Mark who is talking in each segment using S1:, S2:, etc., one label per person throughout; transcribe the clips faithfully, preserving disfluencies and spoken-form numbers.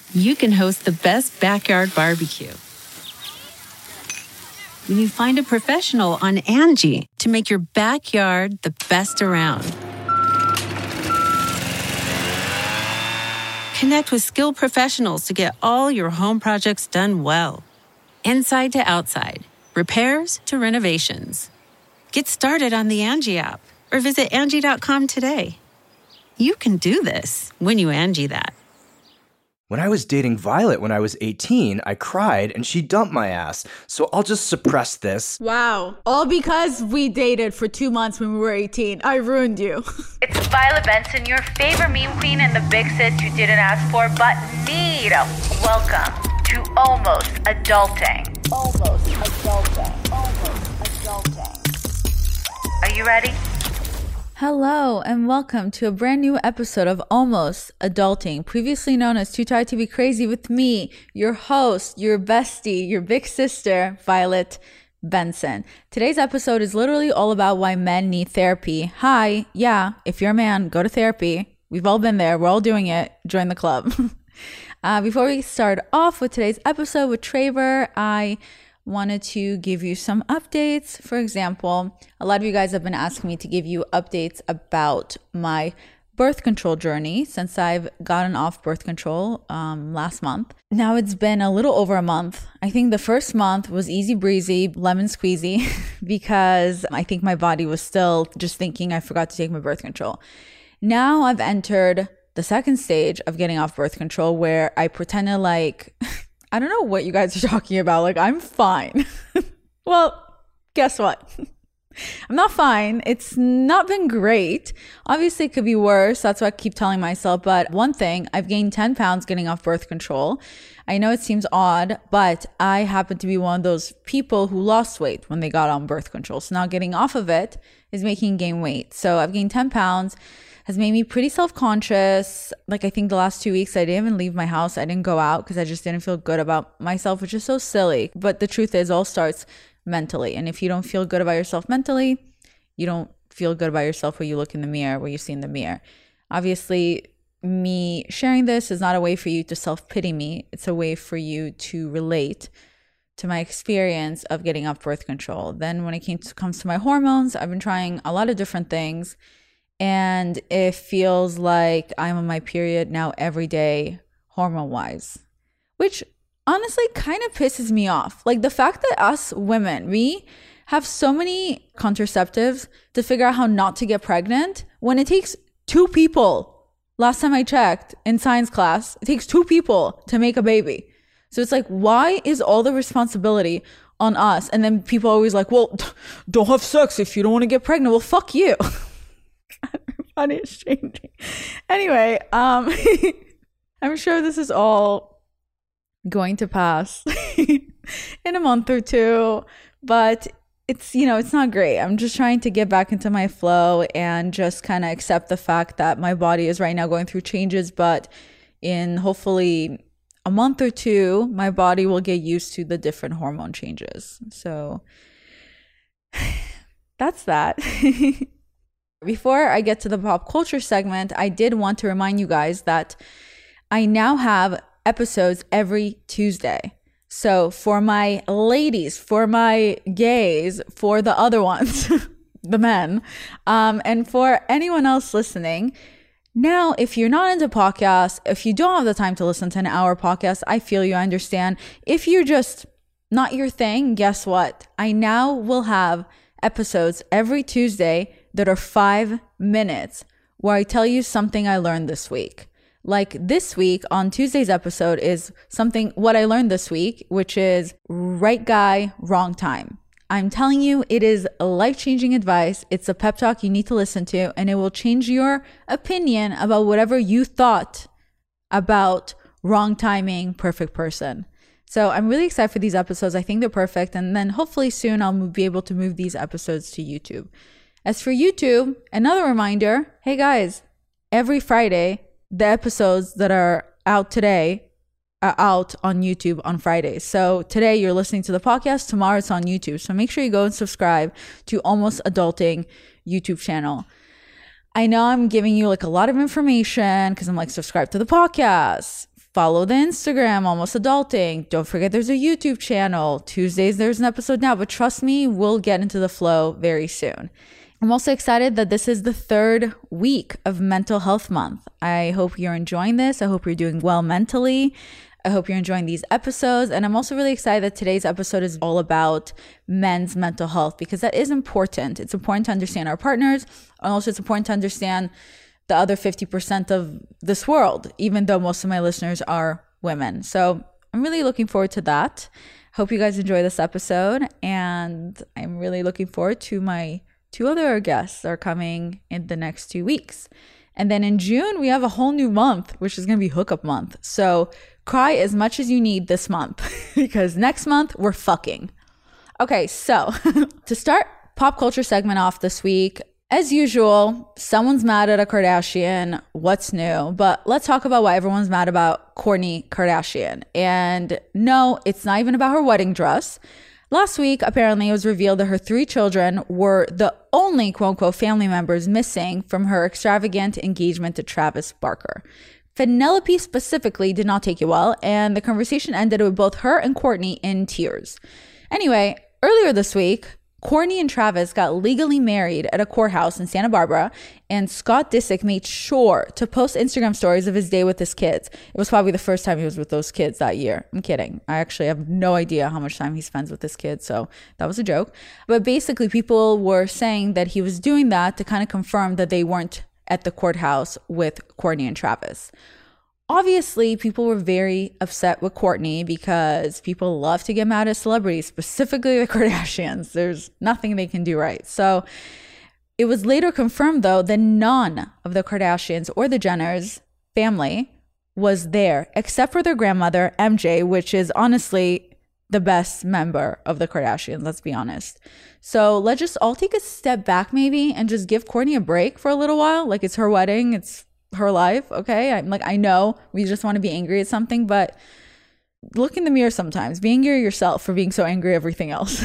S1: you can host the best backyard barbecue. When you find a professional on Angie to make your backyard the best around. Connect with skilled professionals to get all your home projects done well. Inside to outside, repairs to renovations. Get started on the Angie app or visit Angie dot com today. You can do this when you Angie that.
S2: When I was dating Violet when I was eighteen, I cried and she dumped my ass. So I'll just suppress this.
S3: Wow. All because we dated for two months when we were eighteen. I ruined you.
S4: It's Violet Benson, your favorite meme queen and the big sis you didn't ask for but need. Welcome to Almost Adulting. Almost Adulting. Almost Adulting. Are you ready?
S3: Hello and welcome to a brand new episode of Almost Adulting, previously known as Too Tired to Be Crazy, with me, your host, your bestie, your big sister, Violet Benson. Today's episode is literally all about why men need therapy. Hi, yeah, if you're a man, go to therapy. We've all been there. We're all doing it. Join the club. uh, before we start off with today's episode with Traver, I wanted to give you some updates. For example, a lot of you guys have been asking me to give you updates about my birth control journey since I've gotten off birth control um, last month. Now it's been a little over a month. I think the first month was easy breezy, lemon squeezy, because I think my body was still just thinking I forgot to take my birth control. Now I've entered the second stage of getting off birth control where I pretended like... I don't know what you guys are talking about. Like, I'm fine. Well, guess what? I'm not fine. It's not been great. Obviously, it could be worse. That's what I keep telling myself. But one thing, I've gained ten pounds getting off birth control. I know it seems odd, but I happen to be one of those people who lost weight when they got on birth control. So now getting off of it is making gain weight. So I've gained ten pounds. Has made me pretty self-conscious. Like, I think the last two weeks I didn't even leave my house. I didn't go out because I just didn't feel good about myself, which is so silly. But the truth is, it all starts mentally. And if you don't feel good about yourself mentally, you don't feel good about yourself when you look in the mirror, what you see in the mirror. Obviously, me sharing this is not a way for you to self-pity me. It's a way for you to relate to my experience of getting off birth control. Then when it came to, comes to my hormones, I've been trying a lot of different things. And it feels like I'm on my period now every day, hormone-wise, which honestly kind of pisses me off. Like the fact that us women, we have so many contraceptives to figure out how not to get pregnant when it takes two people. Last time I checked in science class, it takes two people to make a baby. So it's like, why is all the responsibility on us? And then people are always like, well, don't have sex if you don't want to get pregnant. Well, fuck you. Funny is changing. Anyway, um, I'm sure this is all going to pass in a month or two, but it's, you know, it's not great. I'm just trying to get back into my flow and just kind of accept the fact that my body is right now going through changes, but in hopefully a month or two, my body will get used to the different hormone changes. So that's that. Before I get to the pop culture segment, I did want to remind you guys that I now have episodes every Tuesday. So for my ladies, for my gays, for the other ones, the men, um, and for anyone else listening, now, if you're not into podcasts, if you don't have the time to listen to an hour podcast, I feel you, I understand. If you're just not your thing, guess what? I now will have episodes every Tuesday that are five minutes where I tell you something I learned this week. Like this week on Tuesday's episode is something, what I learned this week, which is right guy, wrong time. I'm telling you, it is life-changing advice. It's a pep talk you need to listen to, and it will change your opinion about whatever you thought about wrong timing, perfect person. So I'm really excited for these episodes. I think they're perfect. And then hopefully soon I'll be able to move these episodes to YouTube. As for YouTube, another reminder, hey guys, every Friday, the episodes that are out today are out on YouTube on Fridays. So today you're listening to the podcast, tomorrow it's on YouTube. So make sure you go and subscribe to Almost Adulting YouTube channel. I know I'm giving you like a lot of information because I'm like, subscribe to the podcast, Follow the Instagram, Almost Adulting. Don't forget there's a YouTube channel. Tuesdays, there's an episode now, but trust me, we'll get into the flow very soon. I'm also excited that this is the third week of Mental Health Month. I hope you're enjoying this. I hope you're doing well mentally. I hope you're enjoying these episodes. And I'm also really excited that today's episode is all about men's mental health, because that is important. It's important to understand our partners, and also it's important to understand the other fifty percent of this world, even though most of my listeners are women. So I'm really looking forward to that. Hope you guys enjoy this episode. And I'm really looking forward to my two other guests that are coming in the next two weeks. And then in June, we have a whole new month, which is going to be hookup month. So cry as much as you need this month, because next month we're fucking. Okay, so to start pop culture segment off this week, as usual, someone's mad at a Kardashian. What's new? But let's talk about why everyone's mad about Kourtney Kardashian. And no, it's not even about her wedding dress. Last week, apparently, it was revealed that her three children were the only quote-unquote family members missing from her extravagant engagement to Travis Barker. Penelope specifically did not take it well, and the conversation ended with both her and Kourtney in tears. Anyway, earlier this week, Kourtney and Travis got legally married at a courthouse in Santa Barbara, and Scott Disick made sure to post Instagram stories of his day with his kids. It was probably the first time he was with those kids that year. I'm kidding. I actually have no idea how much time he spends with his kids, so that was a joke. But basically, people were saying that he was doing that to kind of confirm that they weren't at the courthouse with Kourtney and Travis. Obviously, people were very upset with Kourtney because people love to get mad at celebrities, specifically the Kardashians. There's nothing they can do right. So it was later confirmed, though, that none of the Kardashians or the Jenners family was there, except for their grandmother, M J, which is honestly the best member of the Kardashians, let's be honest. So let's just all take a step back maybe and just give Kourtney a break for a little while. Like, it's her wedding. It's her life. Okay. I'm like, I know we just want to be angry at something, but look in the mirror sometimes. Be angry at yourself for being so angry at everything else.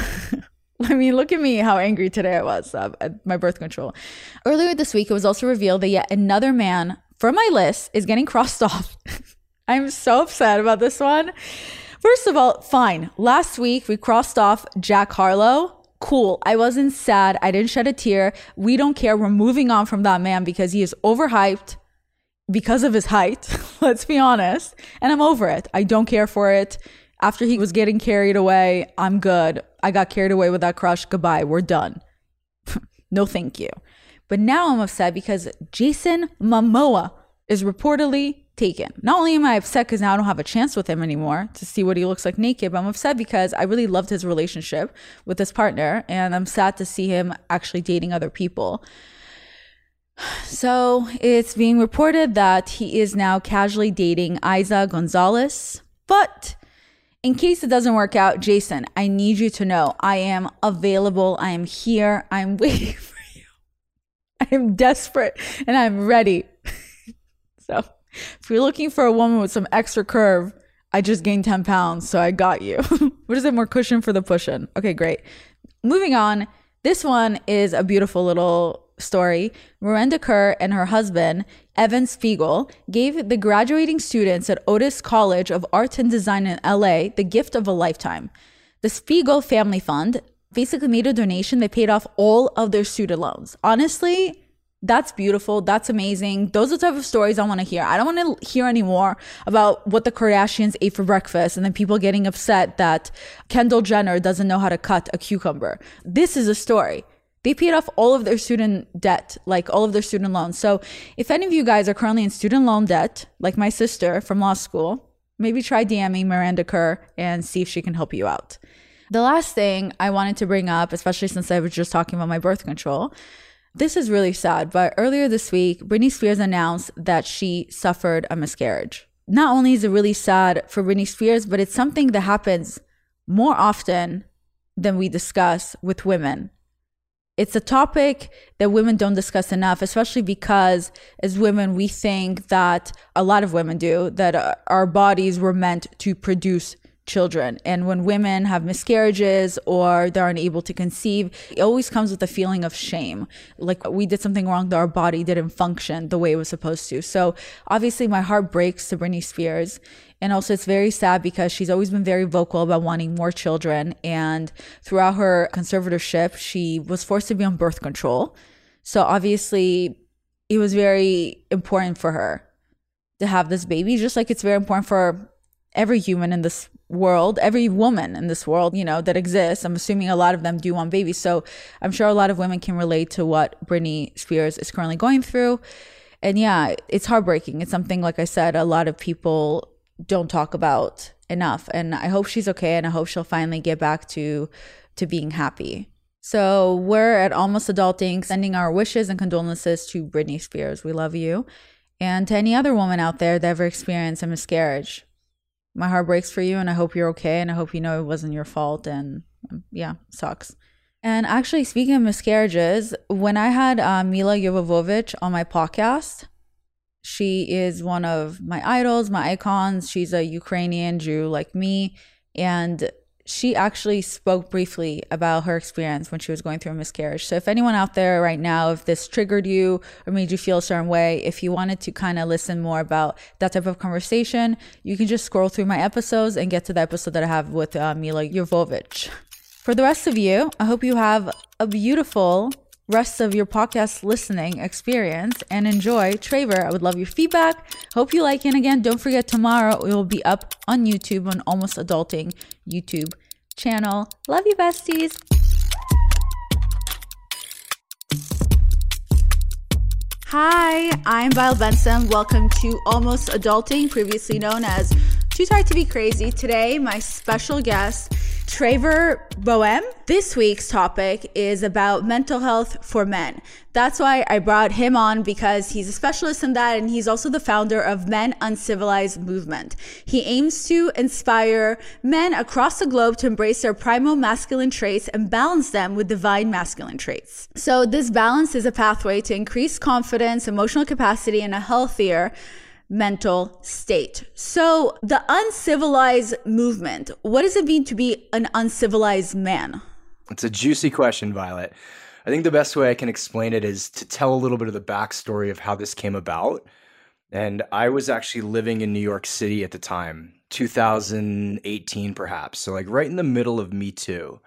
S3: I mean, look at me, how angry today I was uh, at my birth control. Earlier this week, it was also revealed that yet another man from my list is getting crossed off. I'm so upset about this one. First of all, fine. Last week, we crossed off Jack Harlow. Cool. I wasn't sad. I didn't shed a tear. We don't care. We're moving on from that man because he is overhyped because of his height. Let's be honest. And I'm over it. I don't care for it. After he was getting carried away, I'm good. I got carried away with that crush. Goodbye. We're done. No, thank you. But now I'm upset because Jason Momoa is reportedly taken. Not only am I upset because now I don't have a chance with him anymore to see what he looks like naked, but I'm upset because I really loved his relationship with his partner, and I'm sad to see him actually dating other people. So it's being reported that he is now casually dating Eiza Gonzalez. But in case it doesn't work out, Jason, I need you to know I am available. I am here. I'm waiting for you. I am desperate and I'm ready. So if you're looking for a woman with some extra curve, I just gained ten pounds, so I got you. What is it? More cushion for the pushing. Okay, great. Moving on. This one is a beautiful little story. Miranda Kerr and her husband, Evan Spiegel, gave the graduating students at Otis College of Art and Design in L A the gift of a lifetime. The Spiegel Family Fund basically made a donation that paid off all of their student loans. Honestly, that's beautiful. That's amazing. Those are the type of stories I want to hear. I don't want to hear anymore about what the Kardashians ate for breakfast and then people getting upset that Kendall Jenner doesn't know how to cut a cucumber. This is a story. They paid off all of their student debt, like all of their student loans. So if any of you guys are currently in student loan debt, like my sister from law school, maybe try DMing Miranda Kerr and see if she can help you out. The last thing I wanted to bring up, especially since I was just talking about my birth control, this is really sad, but earlier this week, Britney Spears announced that she suffered a miscarriage. Not only is it really sad for Britney Spears, but it's something that happens more often than we discuss with women. It's a topic that women don't discuss enough, especially because as women, we think that a lot of women do, that our bodies were meant to produce children. And when women have miscarriages or they're unable to conceive, it always comes with a feeling of shame. Like we did something wrong, that our body didn't function the way it was supposed to. So obviously my heart breaks to Britney Spears. And also it's very sad because she's always been very vocal about wanting more children. And throughout her conservatorship, she was forced to be on birth control. So obviously it was very important for her to have this baby, just like it's very important for every human in this world, every woman in this world, you know, that exists. I'm assuming a lot of them do want babies. So I'm sure a lot of women can relate to what Britney Spears is currently going through. And yeah, it's heartbreaking. It's something, like I said, a lot of people don't talk about enough. And I hope she's okay. And I hope she'll finally get back to, to being happy. So we're at Almost Adulting, sending our wishes and condolences to Britney Spears. We love you. And to any other woman out there that ever experienced a miscarriage. My heart breaks for you, and I hope you're okay, and I hope you know it wasn't your fault, and um, yeah, sucks. And actually, speaking of miscarriages, when I had uh, Milla Jovovich on my podcast, she is one of my idols, my icons. She's a Ukrainian Jew like me, and she actually spoke briefly about her experience when she was going through a miscarriage. So if anyone out there right now, if this triggered you or made you feel a certain way, if you wanted to kind of listen more about that type of conversation, you can just scroll through my episodes and get to the episode that I have with uh, Milla Jovovich. For the rest of you, I hope you have a beautiful rest of your podcast listening experience and enjoy Traver. I would love your feedback. Hope you like it. And again, don't forget, tomorrow it will be up on YouTube on Almost Adulting YouTube channel. Love you, besties. Hi, I'm Violet Benson. Welcome to Almost Adulting, previously known as Too Tired to Be Crazy. Today, my special guest, Traver Boehm. This week's topic is about mental health for men. That's why I brought him on, because he's a specialist in that, and he's also the founder of Men Uncivilized Movement. He aims to inspire men across the globe to embrace their primal masculine traits and balance them with divine masculine traits. So this balance is a pathway to increase confidence, emotional capacity, and a healthier mental state. So the uncivilized movement, what does it mean to be an uncivilized man?
S2: It's a juicy question, Violet. I think the best way I can explain it is to tell a little bit of the backstory of how this came about. And I was actually living in New York City at the time, two thousand eighteen perhaps. So like right in the middle of Me Too.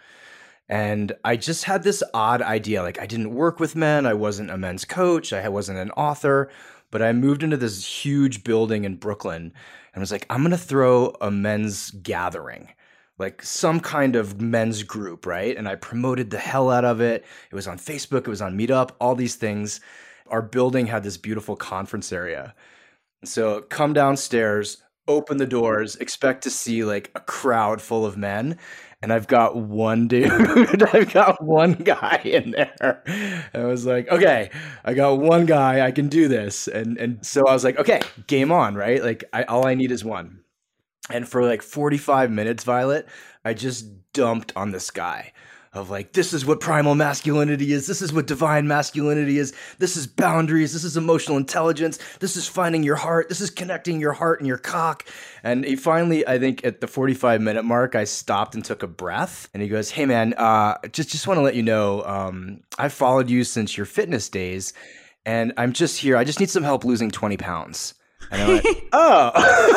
S2: And I just had this odd idea. Like I didn't work with men. I wasn't a men's coach. I wasn't an author. But I moved into this huge building in Brooklyn and was like, I'm going to throw a men's gathering, like some kind of men's group, right? And I promoted the hell out of it. It was on Facebook. It was on Meetup, all these things. Our building had this beautiful conference area. So come downstairs, open the doors, expect to see like a crowd full of men. And I've got one dude, I've got one guy in there. And I was like, okay, I got one guy, I can do this. And and so I was like, okay, game on, right? Like I, all I need is one. And for like forty-five minutes, Violet, I just dumped on this guy of like, this is what primal masculinity is. This is what divine masculinity is. This is boundaries. This is emotional intelligence. This is finding your heart. This is connecting your heart and your cock. And he finally, I think at the forty-five minute mark, I stopped and took a breath. And he goes, hey man, uh, just, just want to let you know, um, I've followed you since your fitness days. And I'm just here. I just need some help losing twenty pounds. And I went, oh,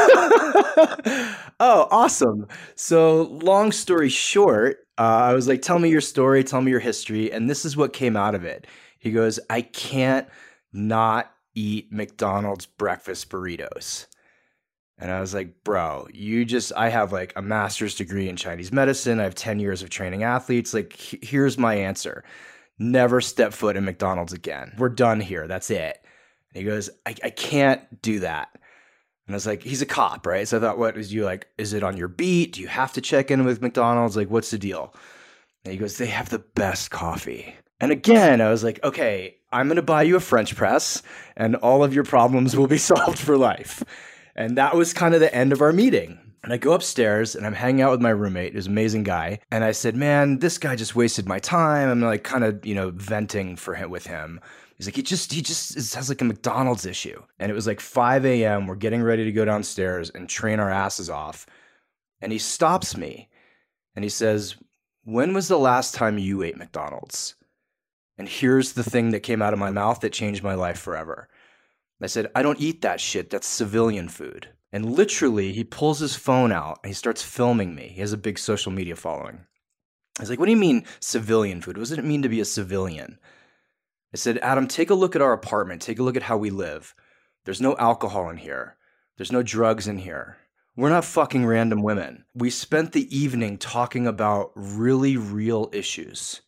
S2: oh, awesome. So long story short, uh, I was like, tell me your story, tell me your history. And this is what came out of it. He goes, I can't not eat McDonald's breakfast burritos. And I was like, bro, you just, I have like a master's degree in Chinese medicine. I have ten years of training athletes. Like, here's my answer. Never step foot in McDonald's again. We're done here. That's it. And he goes, I, I can't do that. And I was like, he's a cop, right? So I thought, what is you like, is it on your beat? Do you have to check in with McDonald's? Like, what's the deal? And he goes, they have the best coffee. And again, I was like, okay, I'm going to buy you a French press and all of your problems will be solved for life. And that was kind of the end of our meeting. And I go upstairs and I'm hanging out with my roommate, who's an amazing guy. And I said, man, this guy just wasted my time. I'm like kind of, you know, venting for him with him. He's like, he just, he just has like a McDonald's issue. And it was like five a.m. We're getting ready to go downstairs and train our asses off. And he stops me and he says, "When was the last time you ate McDonald's?" And here's the thing that came out of my mouth that changed my life forever. I said, "I don't eat that shit. That's civilian food." And literally, he pulls his phone out and he starts filming me. He has a big social media following. I was like, "What do you mean civilian food? What does it mean to be a civilian?" I said, "Adam, take a look at our apartment. Take a look at how we live. There's no alcohol in here. There's no drugs in here. We're not fucking random women. We spent the evening talking about really real issues.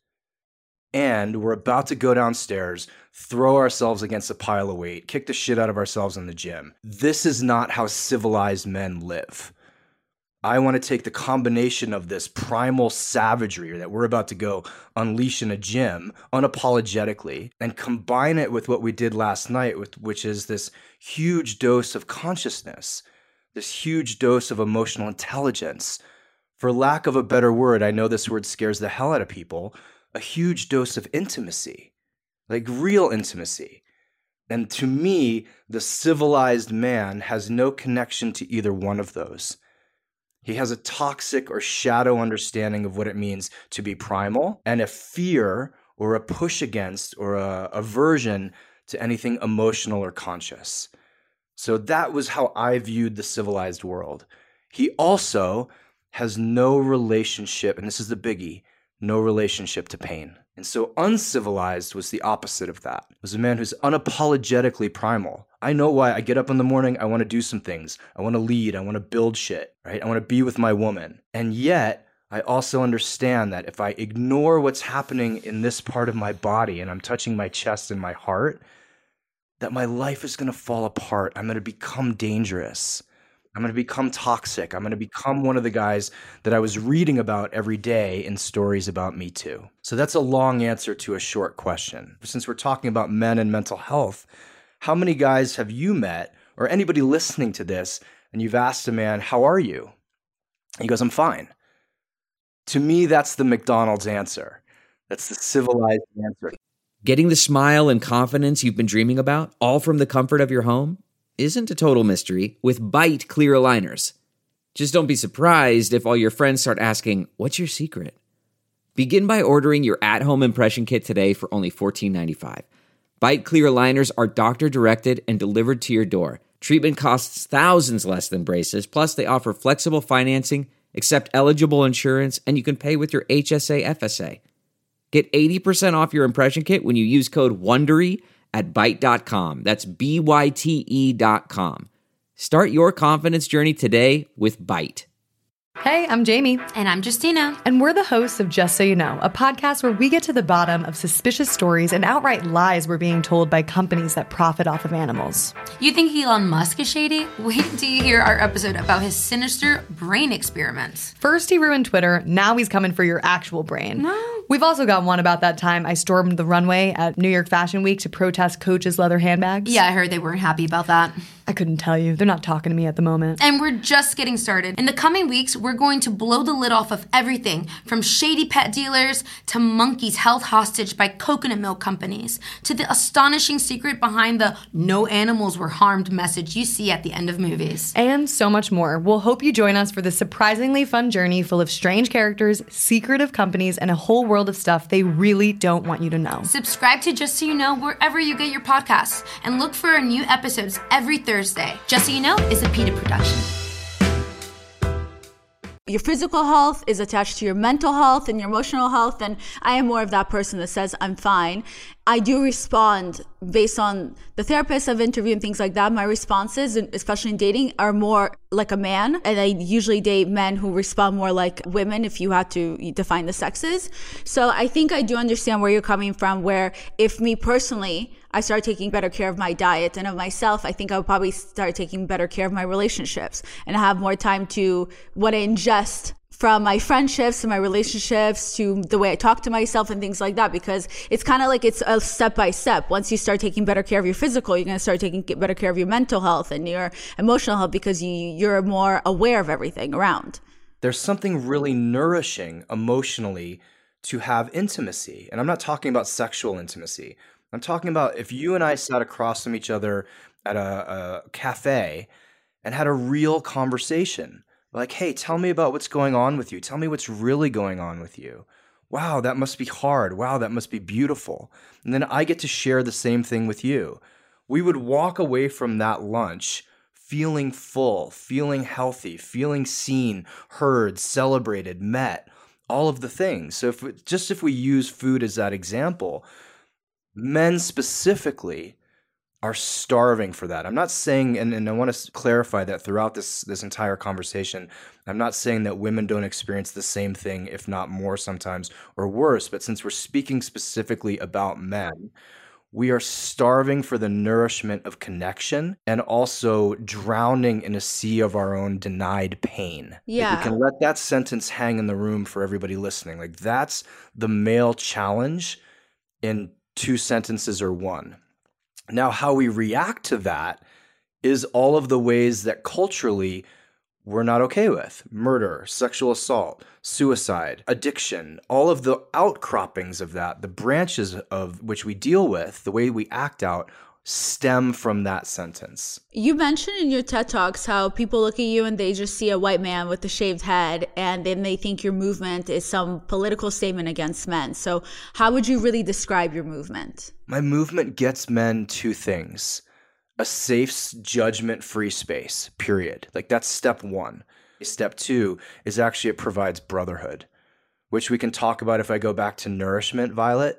S2: And we're about to go downstairs, throw ourselves against a pile of weight, kick the shit out of ourselves in the gym. This is not how civilized men live. I want to take the combination of this primal savagery that we're about to go unleash in a gym unapologetically and combine it with what we did last night, with, which is this huge dose of consciousness, this huge dose of emotional intelligence. For lack of a better word, I know this word scares the hell out of people, a huge dose of intimacy, like real intimacy. And to me, the civilized man has no connection to either one of those. He has a toxic or shadow understanding of what it means to be primal and a fear or a push against or a aversion to anything emotional or conscious. So that was how I viewed the civilized world. He also has no relationship, and this is the biggie, no relationship to pain. And so uncivilized was the opposite of that. It was a man who's unapologetically primal. I know why I get up in the morning, I want to do some things. I want to lead, I want to build shit, right? I want to be with my woman. And yet, I also understand that if I ignore what's happening in this part of my body and I'm touching my chest and my heart, that my life is going to fall apart. I'm going to become dangerous. I'm going to become toxic. I'm going to become one of the guys that I was reading about every day in stories about Me Too. So that's a long answer to a short question. Since we're talking about men and mental health, how many guys have you met or anybody listening to this and you've asked a man, "How are you?" And he goes, "I'm fine." To me, that's the McDonald's answer. That's the civilized answer.
S5: Getting the smile and confidence you've been dreaming about, all from the comfort of your home, isn't a total mystery with Byte clear aligners. Just don't be surprised if all your friends start asking, "What's your secret?" Begin by ordering your at-home impression kit today for only fourteen ninety-five. Byte clear aligners are doctor-directed and delivered to your door. Treatment costs thousands less than braces, plus they offer flexible financing, accept eligible insurance, and you can pay with your H S A F S A. Get eighty percent off your impression kit when you use code WONDERY at byte dot com. That's B Y T E dot com. Start your confidence journey today with Byte.
S6: Hey, I'm Jamie.
S7: And I'm Justina.
S6: And we're the hosts of Just So You Know, a podcast where we get to the bottom of suspicious stories and outright lies we're being told by companies that profit off of animals.
S7: You think Elon Musk is shady? Wait till you hear our episode about his sinister brain experiments.
S6: First he ruined Twitter, now he's coming for your actual brain.
S7: No.
S6: We've also got one about that time I stormed the runway at New York Fashion Week to protest Coach's leather handbags.
S7: Yeah, I heard they weren't happy about that.
S6: I couldn't tell you. They're not talking to me at the moment.
S7: And we're just getting started. In the coming weeks, we're going to blow the lid off of everything from shady pet dealers to monkeys held hostage by coconut milk companies to the astonishing secret behind the "no animals were harmed" message you see at the end of movies.
S6: And so much more. We'll hope you join us for this surprisingly fun journey full of strange characters, secretive companies, and a whole world of stuff they really don't want you to know.
S7: Subscribe to Just So You Know wherever you get your podcasts and look for our new episodes every Thursday. Just So You Know is a PETA production.
S3: Your physical health is attached to your mental health and your emotional health, and I am more of that person that says I'm fine. I do respond based on the therapists I've interviewed and things like that. My responses, especially in dating, are more like a man, and I usually date men who respond more like women if you had to define the sexes. So I think I do understand where you're coming from, where if me personally, I start taking better care of my diet and of myself, I think I would probably start taking better care of my relationships and have more time to what I ingest from my friendships to my relationships to the way I talk to myself and things like that, because it's kind of like it's a step by step. Once you start taking better care of your physical, you're going to start taking better care of your mental health and your emotional health because you, you're more aware of everything around.
S2: There's something really nourishing emotionally to have intimacy. And I'm not talking about sexual intimacy. I'm talking about if you and I sat across from each other at a, a cafe and had a real conversation, Like, hey, tell me about what's going on with you. Tell me what's really going on with you. Wow, that must be hard. Wow, that must be beautiful. And then I get to share the same thing with you. We would walk away from that lunch feeling full, feeling healthy, feeling seen, heard, celebrated, met, all of the things. So if we, just if we use food as that example, men specifically are starving for that. I'm not saying, and, and I want to clarify that throughout this this entire conversation, I'm not saying that women don't experience the same thing, if not more sometimes, or worse. But since we're speaking specifically about men, we are starving for the nourishment of connection and also drowning in a sea of our own denied pain.
S3: Yeah.
S2: Like we can let that sentence hang in the room for everybody listening. Like that's the male challenge in two sentences or one. Now, how we react to that is all of the ways that culturally we're not okay with. Murder, sexual assault, suicide, addiction, all of the outcroppings of that, the branches of which we deal with, the way we act out, stem from that sentence.
S3: You mentioned in your TED Talks how people look at you and they just see a white man with a shaved head and then they think your movement is some political statement against men. So how would you really describe your movement?
S2: My movement gets men two things. A safe, judgment-free space, period. Like that's step one. Step two is actually it provides brotherhood, which we can talk about if I go back to nourishment, Violet.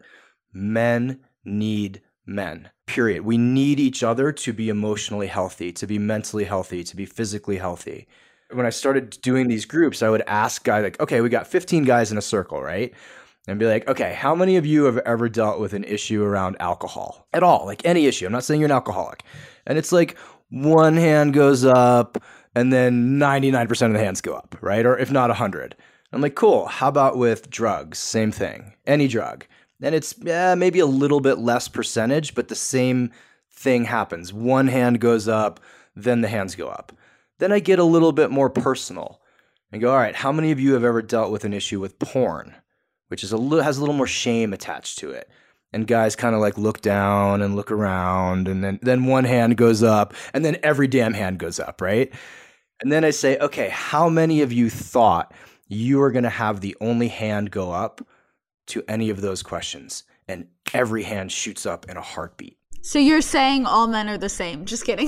S2: Men need men, period. We need each other to be emotionally healthy, to be mentally healthy, to be physically healthy. When I started doing these groups, I would ask guys like, okay, we got fifteen guys in a circle, right? And be like, okay, how many of you have ever dealt with an issue around alcohol at all? Like any issue. I'm not saying you're an alcoholic. And it's like one hand goes up and then ninety-nine percent of the hands go up, right? Or if not one hundred. I'm like, cool. How about with drugs? Same thing. Any drug. And it's yeah, maybe a little bit less percentage, but the same thing happens. One hand goes up, then the hands go up. Then I get a little bit more personal and go, all right, how many of you have ever dealt with an issue with porn? Which is a little, has a little more shame attached to it. And guys kind of like look down and look around, and then, then one hand goes up, and then every damn hand goes up, right? And then I say, okay, how many of you thought you were going to have the only hand go up to any of those questions? And every hand shoots up in a heartbeat.
S3: So you're saying all men are the same. Just kidding.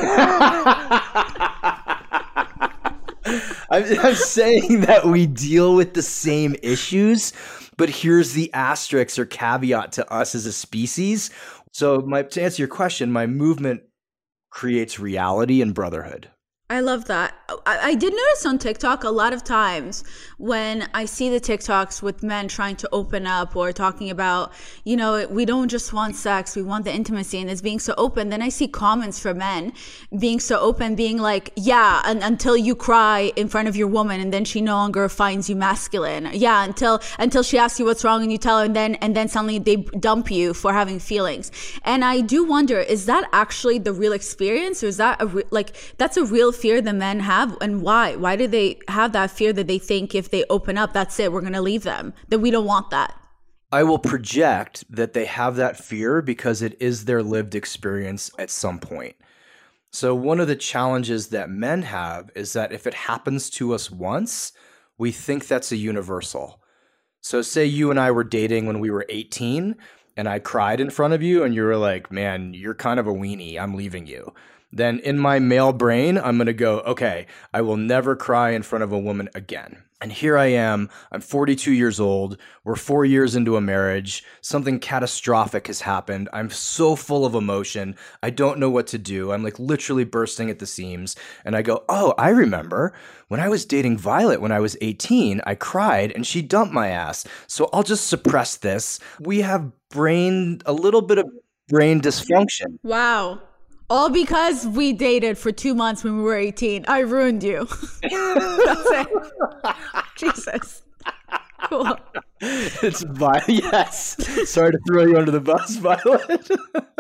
S2: I'm, I'm saying that we deal with the same issues, but here's the asterisk or caveat to us as a species. So my, to answer your question, my movement creates reality and brotherhood.
S3: I love that. I, I did notice on TikTok a lot of times when I see the TikToks with men trying to open up or talking about, you know, we don't just want sex, we want the intimacy, and it's being so open. Then I see comments from men being so open, being like, yeah, and, until you cry in front of your woman and then she no longer finds you masculine. Yeah, until until she asks you what's wrong and you tell her, and then and then suddenly they dump you for having feelings. And I do wonder, is that actually the real experience, or is that a re- like that's a real fear the men have? And why why do they have that fear that they think if they open up, that's it, we're going to leave them, that we don't want that?
S2: I will project that they have that fear because it is their lived experience at some point. So one of the challenges that men have is that if it happens to us once, we think that's a universal. So say you and I were dating when we were eighteen and I cried in front of you and you were like, man, you're kind of a weenie, I'm leaving you. Then in my male brain, I'm going to go, okay, I will never cry in front of a woman again. And here I am, I'm forty-two years old, we're four years into a marriage, something catastrophic has happened, I'm so full of emotion, I don't know what to do, I'm like literally bursting at the seams, and I go, oh, I remember, when I was dating Violet when I was eighteen, I cried and she dumped my ass, so I'll just suppress this. We have brain, a little bit of brain dysfunction.
S3: Wow. All because we dated for two months when we were eighteen. I ruined you. That's it. Jesus. Cool.
S2: It's Violet. Yes. Sorry to throw you under the bus, Violet.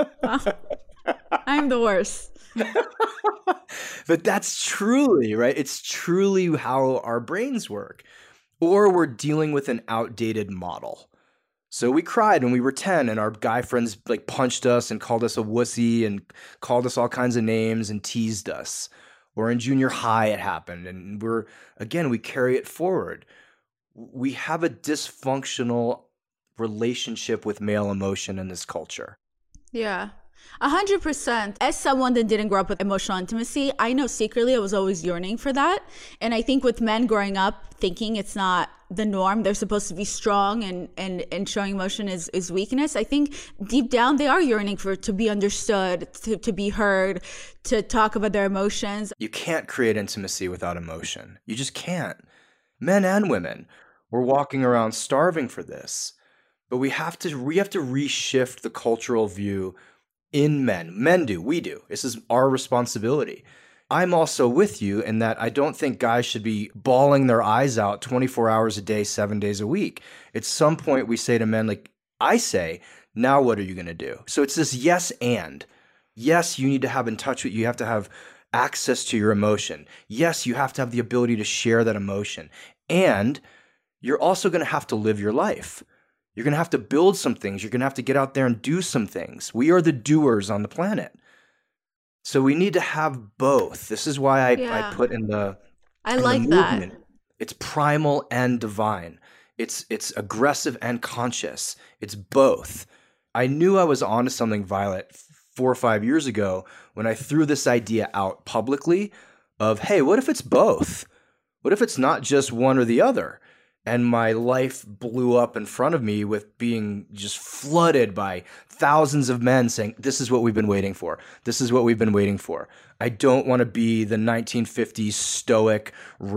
S3: I'm the worst.
S2: But that's truly, right? It's truly how our brains work. Or we're dealing with an outdated model. So we cried when we were ten and our guy friends like punched us and called us a wussy and called us all kinds of names and teased us. or in junior high it happened. And we're, again, we carry it forward. We have a dysfunctional relationship with male emotion in this culture.
S3: Yeah. A hundred percent. As someone that didn't grow up with emotional intimacy, I know secretly I was always yearning for that. And I think with men growing up thinking it's not the norm, they're supposed to be strong and, and, and showing emotion is, is weakness. I think deep down they are yearning for to be understood, to, to be heard, to talk about their emotions.
S2: You can't create intimacy without emotion. You just can't. Men and women, we're walking around starving for this. But we have to we have to reshift the cultural view in men. Men do, we do. This is our responsibility. I'm also with you in that I don't think guys should be bawling their eyes out twenty-four hours a day, seven days a week. At some point we say to men, like I say, now what are you going to do? So it's this yes and. Yes, you need to have in touch with, you have to have access to your emotion. Yes, you have to have the ability to share that emotion. And you're also going to have to live your life. You're going to have to build some things. You're going to have to get out there and do some things. We are the doers on the planet. So we need to have both. This is why I,
S3: Yeah.
S2: I put in the
S3: I
S2: in the
S3: like that.
S2: movement. It's primal and divine. It's it's aggressive and conscious. It's both. I knew I was onto something, Violet, four or five years ago when I threw this idea out publicly of, hey, what if it's both? What if it's not just one or the other? And my life blew up in front of me with being just flooded by thousands of men saying, this is what we've been waiting for. This is what we've been waiting for. I don't want to be the nineteen fifties stoic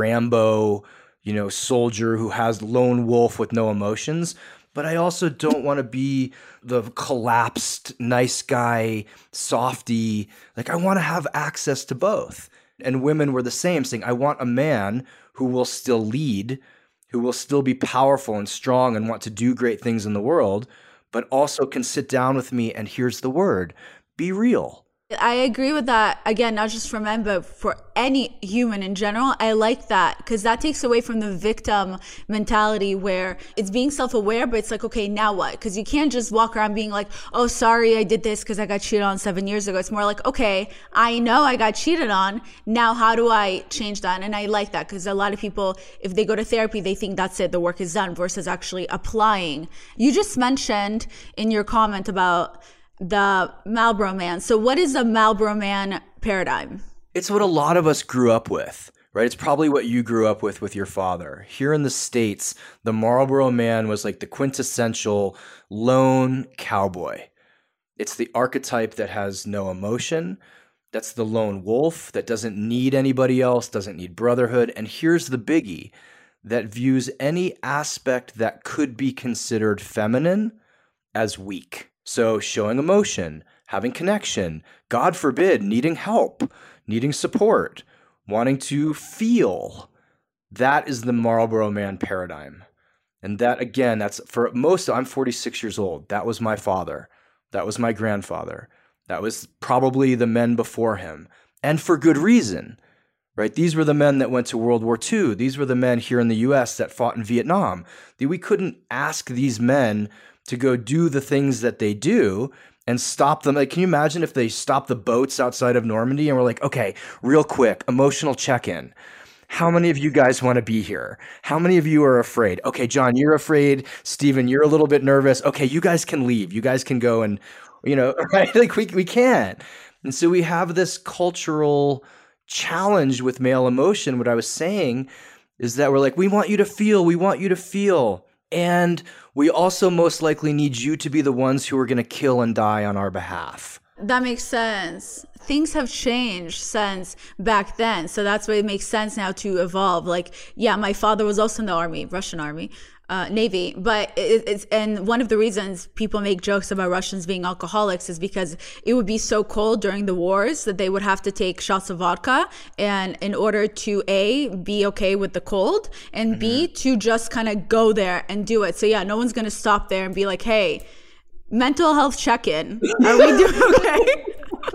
S2: Rambo, you know, soldier who has lone wolf with no emotions. But I also don't want to be the collapsed nice guy, softy. Like I want to have access to both. And women were the same, saying, I want a man who will still lead, who will still be powerful and strong and want to do great things in the world, but also can sit down with me and here's the word, be real.
S3: I agree with that. Again, not just for men, but for any human in general. I like that because that takes away from the victim mentality where it's being self-aware, but it's like, okay, now what? Because you can't just walk around being like, oh, sorry, I did this because I got cheated on seven years ago. It's more like, okay, I know I got cheated on. Now, how do I change that? And I like that because a lot of people, if they go to therapy, they think that's it, the work is done versus actually applying. You just mentioned in your comment about the Marlboro Man. So what is the Marlboro Man paradigm?
S2: It's what a lot of us grew up with, right? It's probably what you grew up with with your father. Here in the States, the Marlboro Man was like the quintessential lone cowboy. It's the archetype that has no emotion. That's the lone wolf that doesn't need anybody else, doesn't need brotherhood. And here's the biggie, that views any aspect that could be considered feminine as weak. So showing emotion, having connection, God forbid, needing help, needing support, wanting to feel. That is the Marlboro Man paradigm. And that, again, that's for most, I'm forty-six years old. That was my father. That was my grandfather. That was probably the men before him. And for good reason, right? These were the men that went to World War Two. These were the men here in the U S that fought in Vietnam. We couldn't ask these men to go do the things that they do and stop them. Like, can you imagine if they stopped the boats outside of Normandy and were like, okay, real quick, emotional check-in. How many of you guys want to be here? How many of you are afraid? Okay, John, you're afraid. Stephen, you're a little bit nervous. Okay, you guys can leave. You guys can go and, you know, right? Like we, we can't. And so we have this cultural challenge with male emotion. What I was saying is that we're like, we want you to feel, we want you to feel. And we also most likely need you to be the ones who are going to kill and die on our behalf.
S3: That makes sense. Things have changed since back then. So that's why it makes sense now to evolve. Like, yeah, my father was also in the army, Russian army, uh, Navy. But it, it's, and one of the reasons people make jokes about Russians being alcoholics is because it would be so cold during the wars that they would have to take shots of vodka. And in order to A, be okay with the cold, and mm-hmm. B, to just kind of go there and do it. So yeah, no one's going to stop there and be like, hey, mental health check-in. Are we doing okay?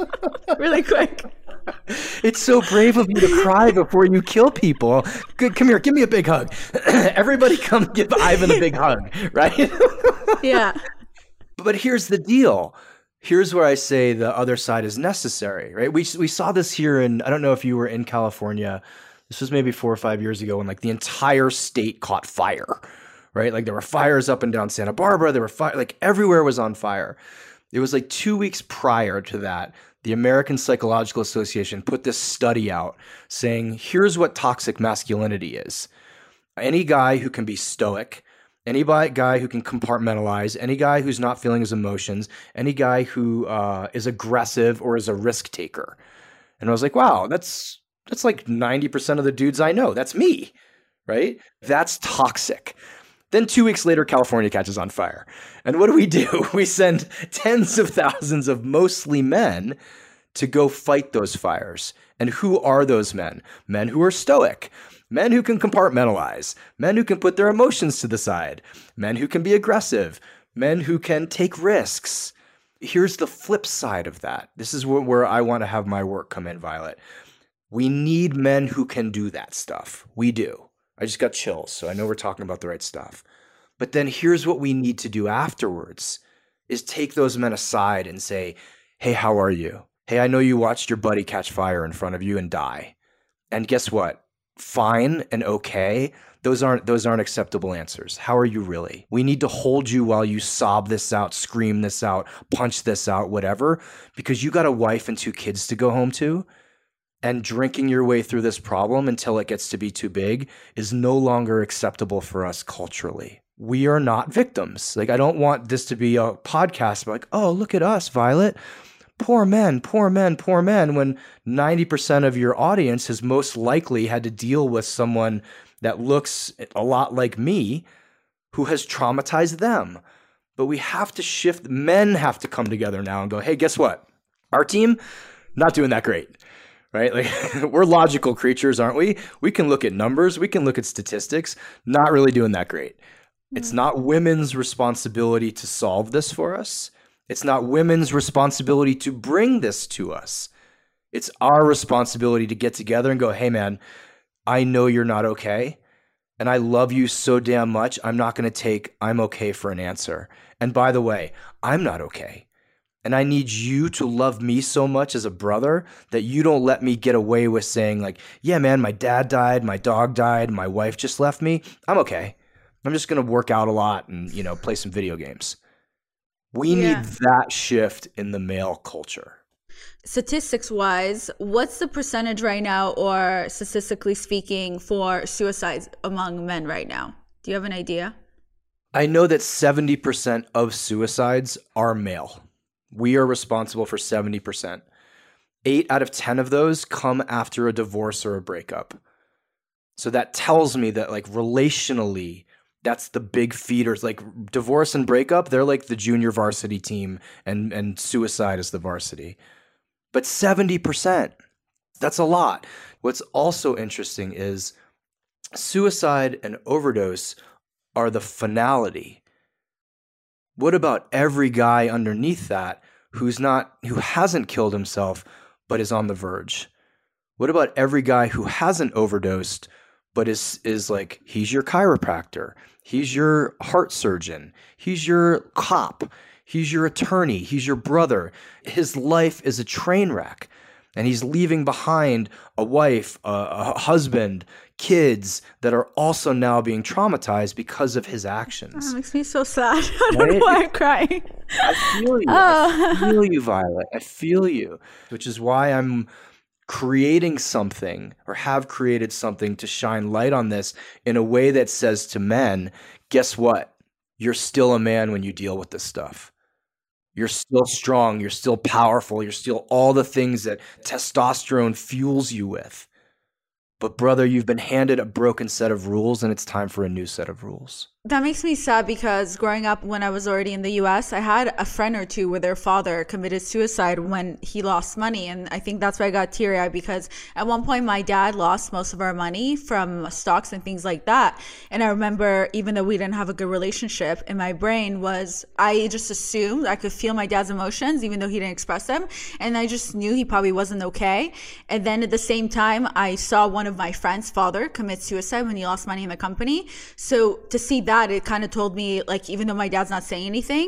S3: Really quick.
S2: It's so brave of you to cry before you kill people. Good, come here, give me a big hug. Everybody come give Ivan a big hug, right?
S3: Yeah.
S2: But here's the deal. here's where I say the other side is necessary, right? We we saw this here in, I don't know if you were in California. This was maybe four or five years ago when like the entire state caught fire, right? Like there were fires up and down Santa Barbara. There were fire, like everywhere was on fire. It was like two weeks prior to that, the American Psychological Association put this study out saying, here's what toxic masculinity is. Any guy who can be stoic, any guy who can compartmentalize, any guy who's not feeling his emotions, any guy who uh, is aggressive or is a risk taker. And I was like, wow, that's that's like ninety percent of the dudes I know. That's me, right? That's toxic. Then two weeks later, California catches on fire. And what do we do? We send tens of thousands of mostly men to go fight those fires. And who are those men? Men who are stoic. Men who can compartmentalize, men who can put their emotions to the side, men who can be aggressive, men who can take risks. Here's the flip side of that. This is where, where I want to have my work come in, Violet. We need men who can do that stuff. We do. I just got chills, so I know we're talking about the right stuff. But then here's what we need to do afterwards is take those men aside and say, hey, how are you? Hey, I know you watched your buddy catch fire in front of you and die. And guess what? Fine and okay, those aren't those aren't acceptable answers. How are you really? We need to hold you while you sob this out, scream this out, punch this out, whatever, because you got a wife and two kids to go home to, and drinking your way through this problem until it gets to be too big is no longer acceptable for us culturally. We are not victims. Like, I don't want this to be a podcast about like, oh, look at us, Violet. Poor men, poor men, poor men, when ninety percent of your audience has most likely had to deal with someone that looks a lot like me who has traumatized them. But we have to shift. Men have to come together now and go, hey, guess what? Our team, not doing that great, right? Like, we're logical creatures, aren't we? We can look at numbers. We can look at statistics. Not really doing that great. It's not women's responsibility to solve this for us. It's not women's responsibility to bring this to us. It's our responsibility to get together and go, hey, man, I know you're not okay. And I love you so damn much. I'm not going to take I'm okay for an answer. And by the way, I'm not okay. And I need you to love me so much as a brother that you don't let me get away with saying like, yeah, man, my dad died, my dog died, my wife just left me. I'm okay. I'm just going to work out a lot and, you know, play some video games. We yeah. need that shift in the male culture.
S3: Statistics wise, what's the percentage right now, or statistically speaking, for suicides among men right now? Do you have an idea?
S2: I know that seventy percent of suicides are male. We are responsible for seventy percent. Eight out of ten of those come after a divorce or a breakup. So that tells me that, like, relationally, that's the big feeders. Like, divorce and breakup, they're like the junior varsity team, and, and suicide is the varsity. But seventy percent, that's a lot. What's also interesting is suicide and overdose are the finality. What about every guy underneath that who's not, who hasn't killed himself, but is on the verge? What about every guy who hasn't overdosed, but is is like, he's your chiropractor, he's your heart surgeon, he's your cop, he's your attorney, he's your brother. His life is a train wreck, and he's leaving behind a wife, a, a husband, kids that are also now being traumatized because of his actions.
S3: That makes me so sad. I don't know why I'm crying.
S2: I feel you. Oh. I feel you, Violet. I feel you, which is why I'm creating something, or have created something, to shine light on this in a way that says to men, guess what? You're still a man when you deal with this stuff. You're still strong. You're still powerful. You're still all the things that testosterone fuels you with. But brother, you've been handed a broken set of rules, and it's time for a new set of rules.
S3: That makes me sad, because growing up when I was already in the U S, I had a friend or two where their father committed suicide when he lost money. And I think that's why I got teary-eyed, because at one point my dad lost most of our money from stocks and things like that. And I remember, even though we didn't have a good relationship, in my brain was, I just assumed I could feel my dad's emotions, even though he didn't express them. And I just knew he probably wasn't okay. And then at the same time, I saw one of my friend's father commit suicide when he lost money in the company. So to see that, it kind of told me, like, even though my dad's not saying anything,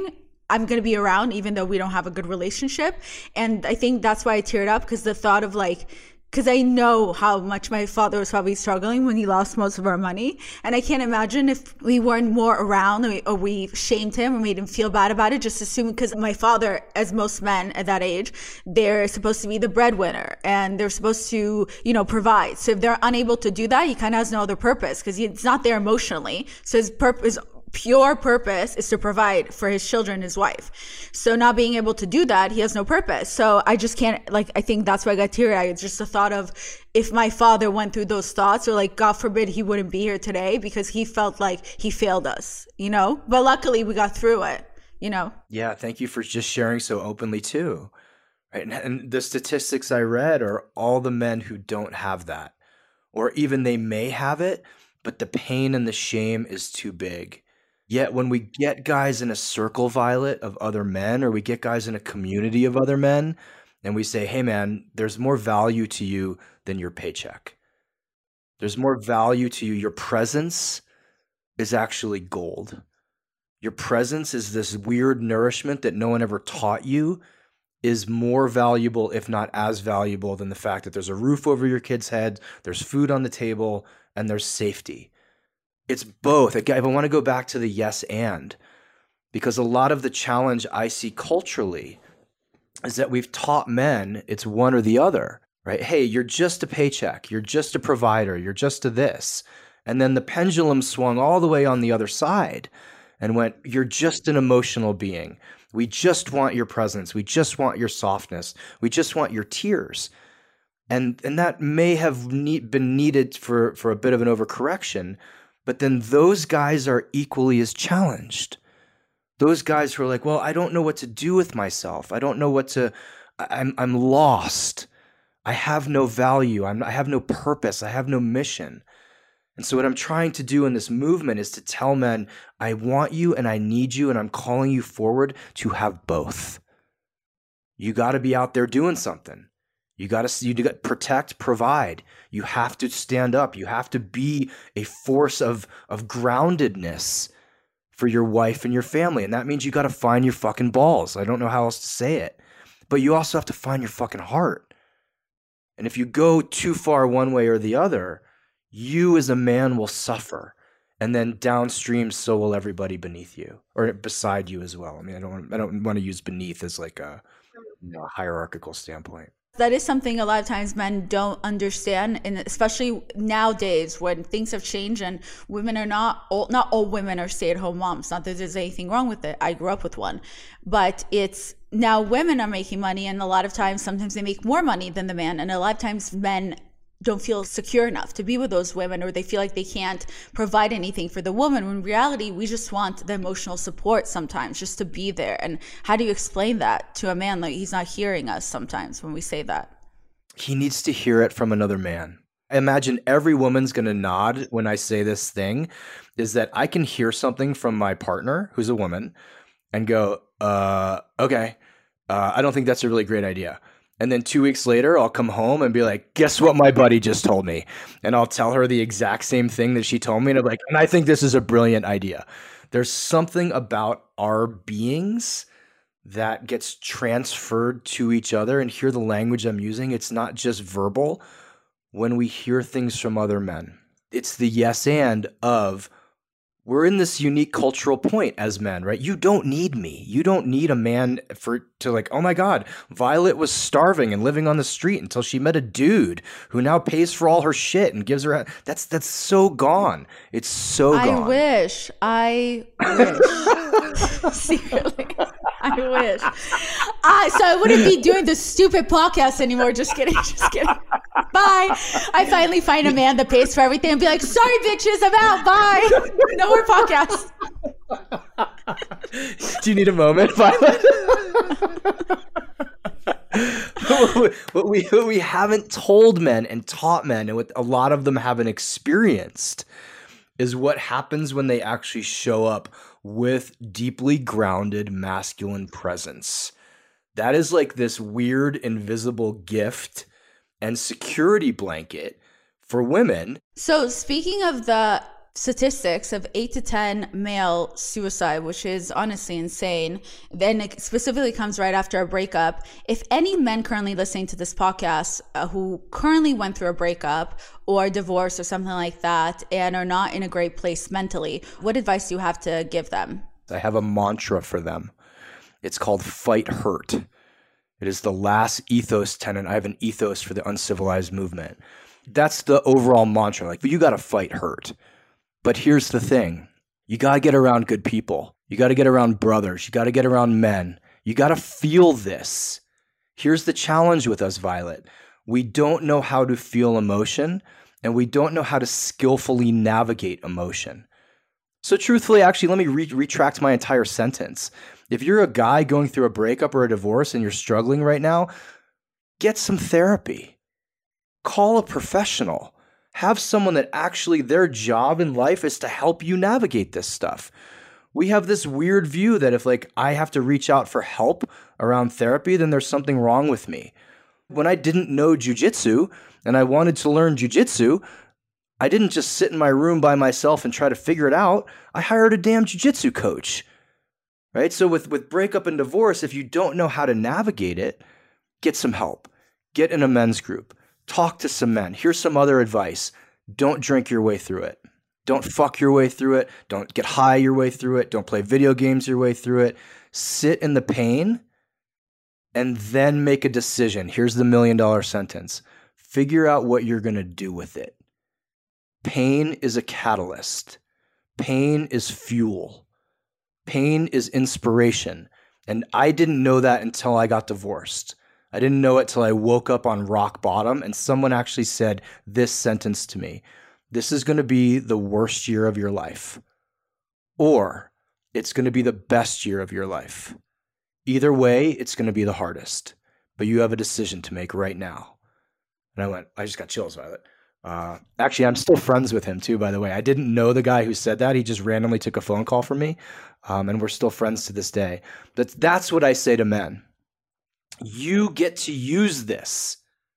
S3: I'm going to be around even though we don't have a good relationship. And I think that's why I teared up, because the thought of like, because I know how much my father was probably struggling when he lost most of our money. And I can't imagine if we weren't more around, or we, or we shamed him or made him feel bad about it, just assuming, because my father, as most men at that age, they're supposed to be the breadwinner and they're supposed to, you know, provide. So if they're unable to do that, he kind of has no other purpose, because it's not there emotionally. So his purpose, pure purpose is to provide for his children, his wife. So not being able to do that, he has no purpose. So I just can't, like, I think that's why I got teary-eyed. It's just the thought of if my father went through those thoughts, or like, God forbid, he wouldn't be here today because he felt like he failed us, you know? But luckily we got through it, you know?
S2: Yeah, thank you for just sharing so openly too. Right? And, and the statistics I read are all the men who don't have that, or even they may have it, but the pain and the shame is too big. Yet when we get guys in a circle, Violet, of other men, or we get guys in a community of other men, and we say, hey man, there's more value to you than your paycheck. There's more value to you. Your presence is actually gold. Your presence is this weird nourishment that no one ever taught you is more valuable, if not as valuable, than the fact that there's a roof over your kid's head, there's food on the table, and there's safety. It's both. Again, I want to go back to the yes and, because a lot of the challenge I see culturally is that we've taught men it's one or the other, right? Hey, you're just a paycheck. You're just a provider. You're just a this. And then the pendulum swung all the way on the other side and went, you're just an emotional being. We just want your presence. We just want your softness. We just want your tears. And and that may have need, been needed for, for a bit of an overcorrection. But then those guys are equally as challenged. Those guys who are like, well, I don't know what to do with myself. I don't know what to, I'm I'm lost. I have no value. I'm, I have no purpose. I have no mission. And so what I'm trying to do in this movement is to tell men, I want you and I need you, and I'm calling you forward to have both. You got to be out there doing something. You got to you got protect, provide. You have to stand up. You have to be a force of of groundedness for your wife and your family. And that means you got to find your fucking balls. I don't know how else to say it. But you also have to find your fucking heart. And if you go too far one way or the other, you as a man will suffer. And then downstream, so will everybody beneath you or beside you as well. I mean, I don't want, I don't want to use beneath as like a, you know, a hierarchical standpoint.
S3: That is something a lot of times men don't understand, and especially nowadays when things have changed and women are not all, not all women are stay-at-home moms. Not that there's anything wrong with it. I grew up with one, but it's now women are making money, and a lot of times, sometimes they make more money than the man, and a lot of times men don't feel secure enough to be with those women, or they feel like they can't provide anything for the woman, when in reality we just want the emotional support sometimes, just to be there. And how do you explain that to a man? Like, he's not hearing us sometimes when we say that.
S2: He needs to hear it from another man. I imagine every woman's going to nod when I say this thing, is that I can hear something from my partner, who's a woman, and go, uh, okay, uh, I don't think that's a really great idea. And then two weeks later, I'll come home and be like, guess what my buddy just told me? And I'll tell her the exact same thing that she told me. And I'm like, and I think this is a brilliant idea. There's something about our beings that gets transferred to each other. And hear the language I'm using. It's not just verbal. When we hear things from other men, it's the yes and of, we're in this unique cultural point as men, right? You don't need me. You don't need a man for to like, oh my God, Violet was starving and living on the street until she met a dude who now pays for all her shit and gives her. That's that's so gone. It's so
S3: I
S2: gone.
S3: wish. I wish. Secretly, I wish. Uh, so I wouldn't be doing this stupid podcast anymore. Just kidding. Just kidding. Bye. I finally find a man that pays for everything and be like, sorry, bitches, I'm out. Bye. No more podcasts.
S2: Do you need a moment, Violet? what, we, what we haven't told men and taught men, and what a lot of them haven't experienced, is what happens when they actually show up with deeply grounded masculine presence. That is like this weird invisible gift and security blanket for women.
S3: So speaking of the statistics of eight to ten male suicide, which is honestly insane. Then it specifically comes right after a breakup. If any men currently listening to this podcast uh, who currently went through a breakup or a divorce or something like that and are not in a great place mentally, what advice do you have to give them?
S2: I have a mantra for them. It's called fight hurt. It is the last ethos tenet. I have an ethos for the uncivilized movement. That's the overall mantra. Like, you got to fight hurt. But here's the thing. You got to get around good people. You got to get around brothers. You got to get around men. You got to feel this. Here's the challenge with us, Violet. We don't know how to feel emotion, and we don't know how to skillfully navigate emotion. So truthfully, actually, let me re- retract my entire sentence. If you're a guy going through a breakup or a divorce and you're struggling right now, get some therapy. Call a professional. Have someone that actually their job in life is to help you navigate this stuff. We have this weird view that if like I have to reach out for help around therapy, then there's something wrong with me. When I didn't know jujitsu and I wanted to learn jujitsu, I didn't just sit in my room by myself and try to figure it out. I hired a damn jiu-jitsu coach, right? So with, with breakup and divorce, if you don't know how to navigate it, get some help. Get in a men's group. Talk to some men. Here's some other advice. Don't drink your way through it. Don't fuck your way through it. Don't get high your way through it. Don't play video games your way through it. Sit in the pain and then make a decision. Here's the million dollar sentence. Figure out what you're going to do with it. Pain is a catalyst. Pain is fuel. Pain is inspiration. And I didn't know that until I got divorced. I didn't know it till I woke up on rock bottom and someone actually said this sentence to me. This is going to be the worst year of your life. Or it's going to be the best year of your life. Either way, it's going to be the hardest. But you have a decision to make right now. And I went, I just got chills, Violet. Uh, actually, I'm still friends with him too, by the way. I didn't know the guy who said that. He just randomly took a phone call from me. Um, and we're still friends to this day. But that's what I say to men. You get to use this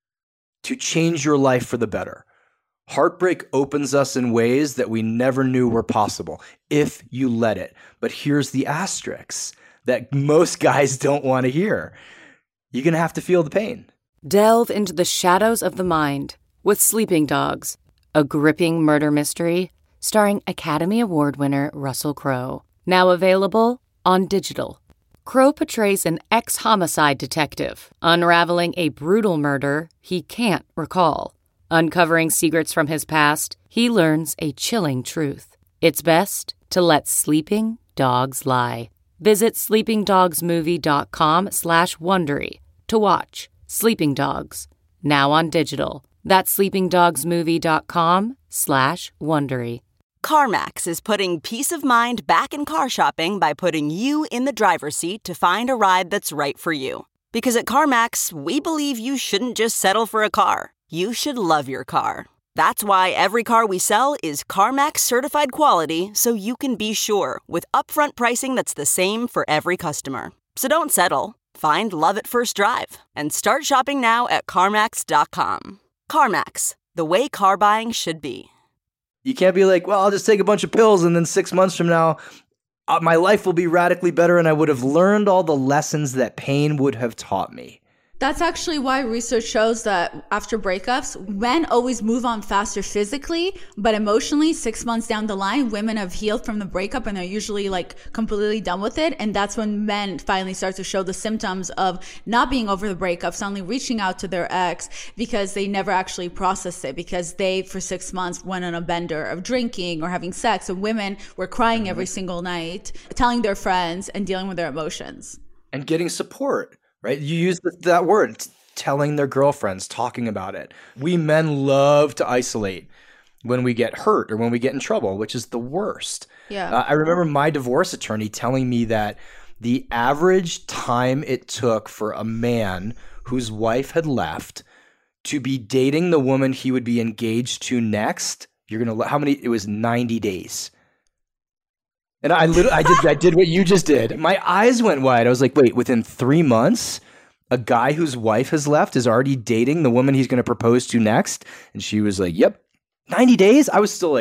S2: to change your life for the better. Heartbreak opens us in ways that we never knew were possible if you let it. But here's the asterisk that most guys don't want to hear. You're going to have to feel the pain.
S8: Delve into the shadows of the mind with Sleeping Dogs, a gripping murder mystery starring Academy Award winner Russell Crowe. Now available on digital. Crowe portrays an ex-homicide detective unraveling a brutal murder he can't recall. Uncovering secrets from his past, he learns a chilling truth. It's best to let sleeping dogs lie. Visit sleepingdogsmovie.com slash Wondery to watch Sleeping Dogs, now on digital. That's sleepingdogsmovie.com slash Wondery.
S9: CarMax is putting peace of mind back in car shopping by putting you in the driver's seat to find a ride that's right for you. Because at CarMax, we believe you shouldn't just settle for a car. You should love your car. That's why every car we sell is CarMax certified quality, so you can be sure with upfront pricing that's the same for every customer. So don't settle. Find love at first drive and start shopping now at CarMax dot com. CarMax, the way car buying should be.
S2: You can't be like, well, I'll just take a bunch of pills and then six months from now, uh, my life will be radically better and I would have learned all the lessons that pain would have taught me.
S3: That's actually why research shows that after breakups, men always move on faster physically, but emotionally, six months down the line, women have healed from the breakup and they're usually like completely done with it. And that's when men finally start to show the symptoms of not being over the breakup, suddenly reaching out to their ex because they never actually processed it, because they, for six months, went on a bender of drinking or having sex. And women were crying every single night, telling their friends and dealing with their emotions.
S2: And getting support. Right? You use that word, telling their girlfriends, talking about it. We men love to isolate when we get hurt or when we get in trouble, which is the worst.
S3: Yeah.
S2: Uh, I remember my divorce attorney telling me that the average time it took for a man whose wife had left to be dating the woman he would be engaged to next, you're going to, how many, it was ninety days. And I literally, I did, I did what you just did. My eyes went wide. I was like, wait, within three months, a guy whose wife has left is already dating the woman he's going to propose to next? And she was like, yep, ninety days? I was still like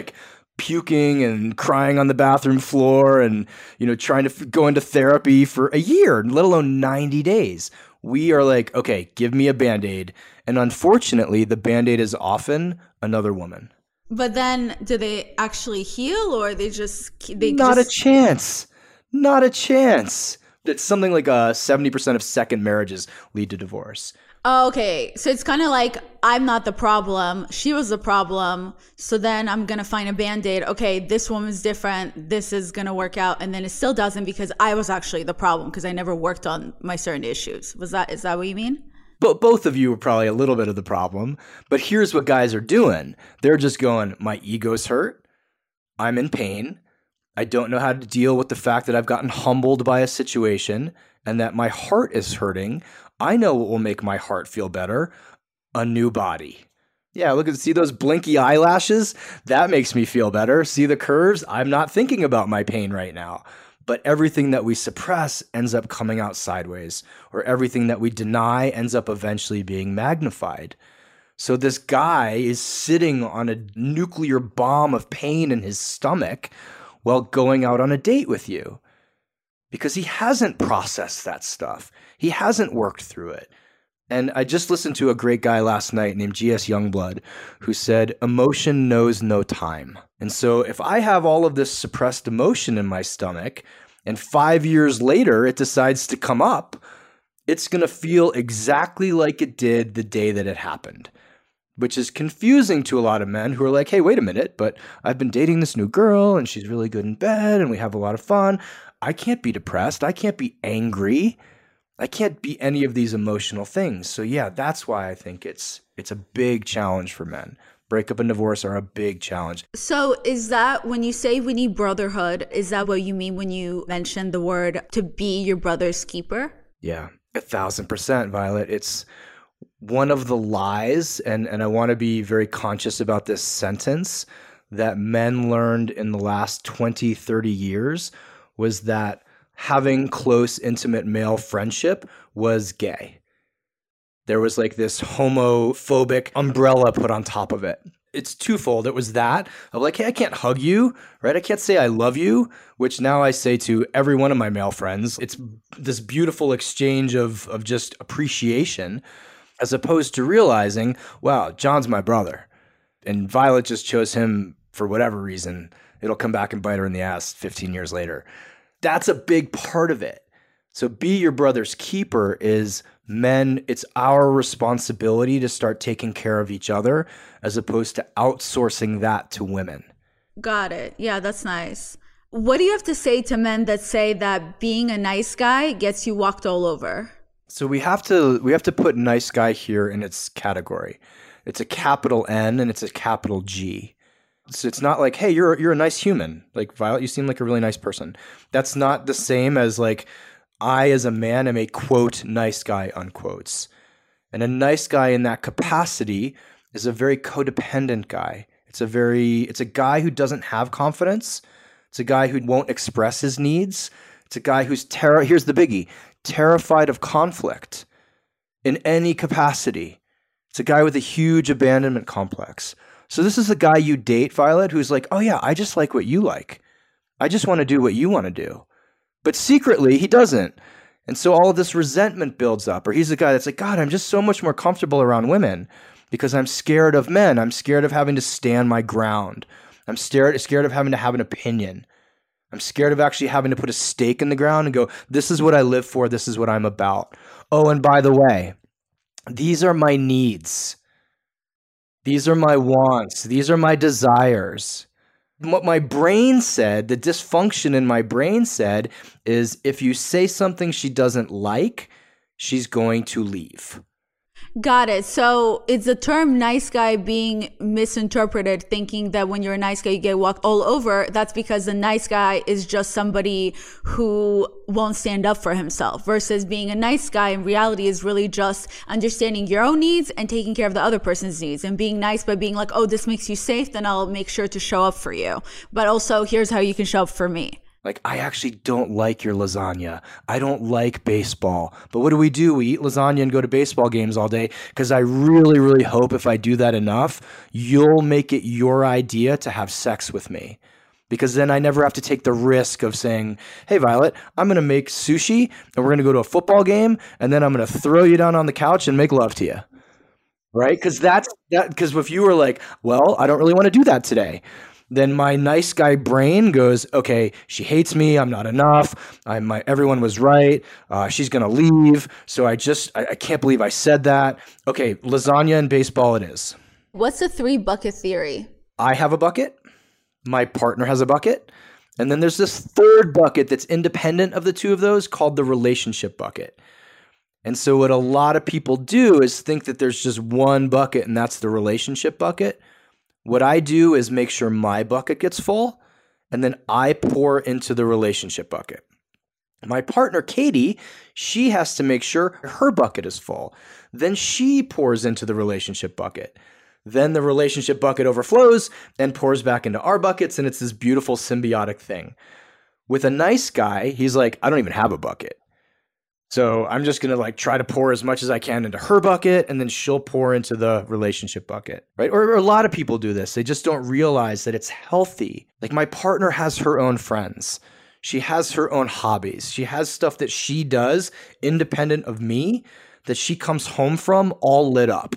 S2: puking and crying on the bathroom floor and, you know, trying to f- go into therapy for a year, let alone ninety days. We are like, okay, give me a Band-Aid. And unfortunately, the Band-Aid is often another woman.
S3: But then do they actually heal, or they just they
S2: Not
S3: just...
S2: a chance. Not a chance. It's something like uh, seventy percent of second marriages lead to divorce.
S3: Oh, okay. So it's kind of like, I'm not the problem. She was the problem. So then I'm going to find a Band-Aid. Okay, this woman's different. This is going to work out. And then it still doesn't because I was actually the problem because I never worked on my certain issues. Was that, is that what you mean?
S2: But both of you are probably a little bit of the problem. But here's what guys are doing. They're just going, my ego's hurt. I'm in pain. I don't know how to deal with the fact that I've gotten humbled by a situation and that my heart is hurting. I know what will make my heart feel better. A new body. Yeah, look at, see those blinky eyelashes? That makes me feel better. See the curves? I'm not thinking about my pain right now. But everything that we suppress ends up coming out sideways, or everything that we deny ends up eventually being magnified. So this guy is sitting on a nuclear bomb of pain in his stomach while going out on a date with you. Because he hasn't processed that stuff. He hasn't worked through it. And I just listened to a great guy last night named G S Youngblood who said, emotion knows no time. And so if I have all of this suppressed emotion in my stomach and five years later it decides to come up, it's going to feel exactly like it did the day that it happened. Which is confusing to a lot of men who are like, hey, wait a minute, but I've been dating this new girl and she's really good in bed and we have a lot of fun. I can't be depressed. I can't be angry. I can't be any of these emotional things. So yeah, that's why I think it's it's a big challenge for men. Breakup and divorce are a big challenge.
S3: So is that when you say we need brotherhood, is that what you mean when you mention the word to be your brother's keeper?
S2: Yeah, a thousand percent, Violet. It's one of the lies, and, and I want to be very conscious about this sentence, that men learned in the last twenty, thirty years was that having close, intimate male friendship was gay. There was like this homophobic umbrella put on top of it. It's twofold. It was that of like, hey, I can't hug you, right? I can't say I love you, which now I say to every one of my male friends. It's this beautiful exchange of, of just appreciation, as opposed to realizing, wow, John's my brother. And Violet just chose him for whatever reason. It'll come back and bite her in the ass fifteen years later. That's a big part of it. So be your brother's keeper is, men, it's our responsibility to start taking care of each other as opposed to outsourcing that to women.
S3: Got it. Yeah, that's nice. What do you have to say to men that say that being a nice guy gets you walked all over?
S2: So we have to we have to put nice guy here in its category. It's a capital N and it's a capital G. So it's not like, hey, you're you're a nice human. Like, Violet, you seem like a really nice person. That's not the same as like, I as a man am a quote nice guy, unquotes. And a nice guy in that capacity is a very codependent guy. It's a very it's a guy who doesn't have confidence. It's a guy who won't express his needs. It's a guy who's terror. Here's the biggie. Terrified of conflict in any capacity. It's a guy with a huge abandonment complex. So this is the guy you date, Violet, who's like, oh yeah, I just like what you like. I just want to do what you want to do. But secretly, he doesn't. And so all of this resentment builds up. Or he's the guy that's like, God, I'm just so much more comfortable around women because I'm scared of men. I'm scared of having to stand my ground. I'm scared, scared of having to have an opinion. I'm scared of actually having to put a stake in the ground and go, this is what I live for. This is what I'm about. Oh, and by the way, these are my needs. These are my wants. These are my desires. What my brain said, the dysfunction in my brain said, is if you say something she doesn't like, she's going to leave.
S3: Got it. So it's the term nice guy being misinterpreted, thinking that when you're a nice guy, you get walked all over. That's because the nice guy is just somebody who won't stand up for himself, versus being a nice guy in reality is really just understanding your own needs and taking care of the other person's needs, and being nice by being like, oh, this makes you safe, then I'll make sure to show up for you. But also, here's how you can show up for me.
S2: Like, I actually don't like your lasagna. I don't like baseball. But what do we do? We eat lasagna and go to baseball games all day because I really, really hope if I do that enough, you'll make it your idea to have sex with me. Because then I never have to take the risk of saying, hey, Violet, I'm going to make sushi and we're going to go to a football game and then I'm going to throw you down on the couch and make love to you. Right? Because that's that. Because if you were like, well, I don't really want to do that today, then my nice guy brain goes, okay, she hates me. I'm not enough. I my everyone was right. Uh, she's gonna leave. So I just I, I can't believe I said that. Okay, lasagna and baseball it is.
S3: What's the three bucket theory?
S2: I have a bucket. My partner has a bucket. And then there's this third bucket that's independent of the two of those called the relationship bucket. And so what a lot of people do is think that there's just one bucket and that's the relationship bucket. What I do is make sure my bucket gets full, and then I pour into the relationship bucket. My partner, Katie, she has to make sure her bucket is full. Then she pours into the relationship bucket. Then the relationship bucket overflows and pours back into our buckets, and it's this beautiful symbiotic thing. With a nice guy, he's like, I don't even have a bucket. So I'm just going to like try to pour as much as I can into her bucket and then she'll pour into the relationship bucket, right? Or, or a lot of people do this. They just don't realize that it's healthy. Like my partner has her own friends. She has her own hobbies. She has stuff that she does independent of me that she comes home from all lit up.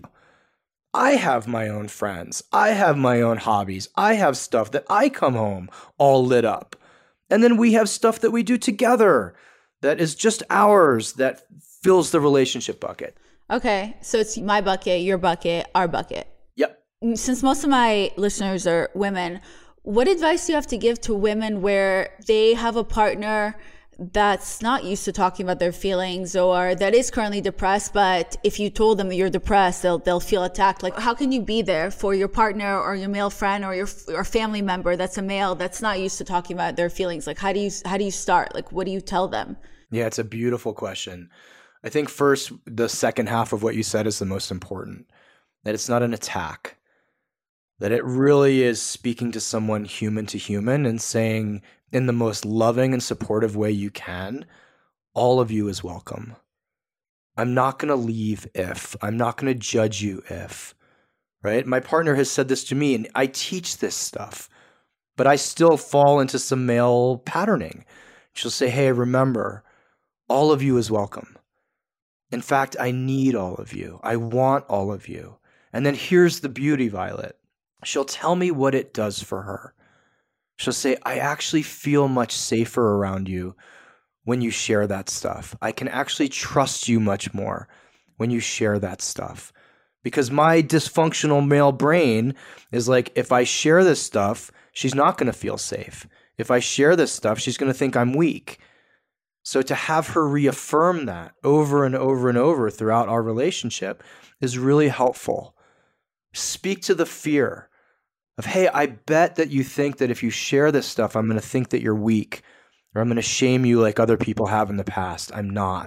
S2: I have my own friends. I have my own hobbies. I have stuff that I come home all lit up. And then we have stuff that we do together that is just ours, that fills the relationship bucket.
S3: Okay, so it's my bucket, your bucket, our bucket.
S2: Yep.
S3: Since most of my listeners are women, what advice do you have to give to women where they have a partner that's not used to talking about their feelings or that is currently depressed, but if you told them you're depressed, they'll they'll feel attacked? Like, how can you be there for your partner or your male friend or your or family member that's a male that's not used to talking about their feelings? Like, how do you how do you start? Like, what do you tell them?
S2: Yeah, it's a beautiful question. I think first, the second half of what you said is the most important, that it's not an attack, that it really is speaking to someone human to human and saying in the most loving and supportive way you can, all of you is welcome. I'm not going to leave if, I'm not going to judge you if, right? My partner has said this to me and I teach this stuff, but I still fall into some male patterning. She'll say, hey, remember, all of you is welcome. In fact, I need all of you. I want all of you. And then here's the beauty, Violet. She'll tell me what it does for her. She'll say, I actually feel much safer around you when you share that stuff. I can actually trust you much more when you share that stuff. Because my dysfunctional male brain is like, if I share this stuff, she's not going to feel safe. If I share this stuff, she's going to think I'm weak. So to have her reaffirm that over and over and over throughout our relationship is really helpful. Speak to the fear of, hey, I bet that you think that if you share this stuff, I'm going to think that you're weak or I'm going to shame you like other people have in the past. I'm not.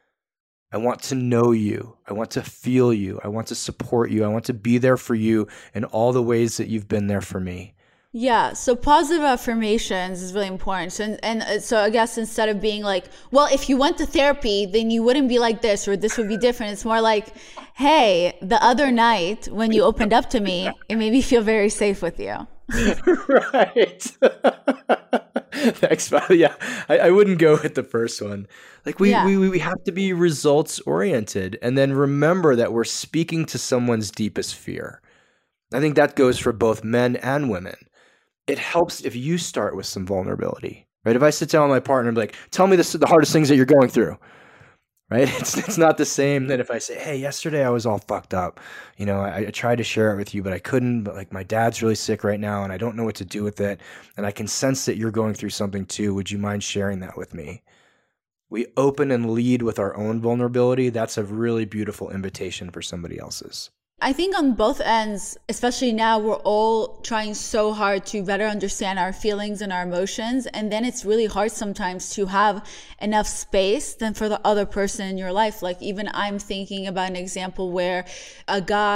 S2: I want to know you. I want to feel you. I want to support you. I want to be there for you in all the ways that you've been there for me.
S3: Yeah, so positive affirmations is really important. So, and, and so I guess instead of being like, well, if you went to therapy, then you wouldn't be like this or this would be different. It's more like, hey, the other night when you opened up to me, it made me feel very safe with you.
S2: Right. Thanks, Violet. Yeah, I, I wouldn't go with the first one. Like we, yeah. we we have to be results oriented and then remember that we're speaking to someone's deepest fear. I think that goes for both men and women. It helps if you start with some vulnerability, right? If I sit down with my partner and be like, tell me this, the hardest things that you're going through, right? It's it's not the same that if I say, hey, yesterday I was all fucked up. You know, I, I tried to share it with you, but I couldn't. But like my dad's really sick right now and I don't know what to do with it. And I can sense that you're going through something too. Would you mind sharing that with me? We open and lead with our own vulnerability. That's a really beautiful invitation for somebody else's.
S3: I think on both ends, especially now, we're all trying so hard to better understand our feelings and our emotions. And then it's really hard sometimes to have enough space than for the other person in your life. Like even I'm thinking about an example where a guy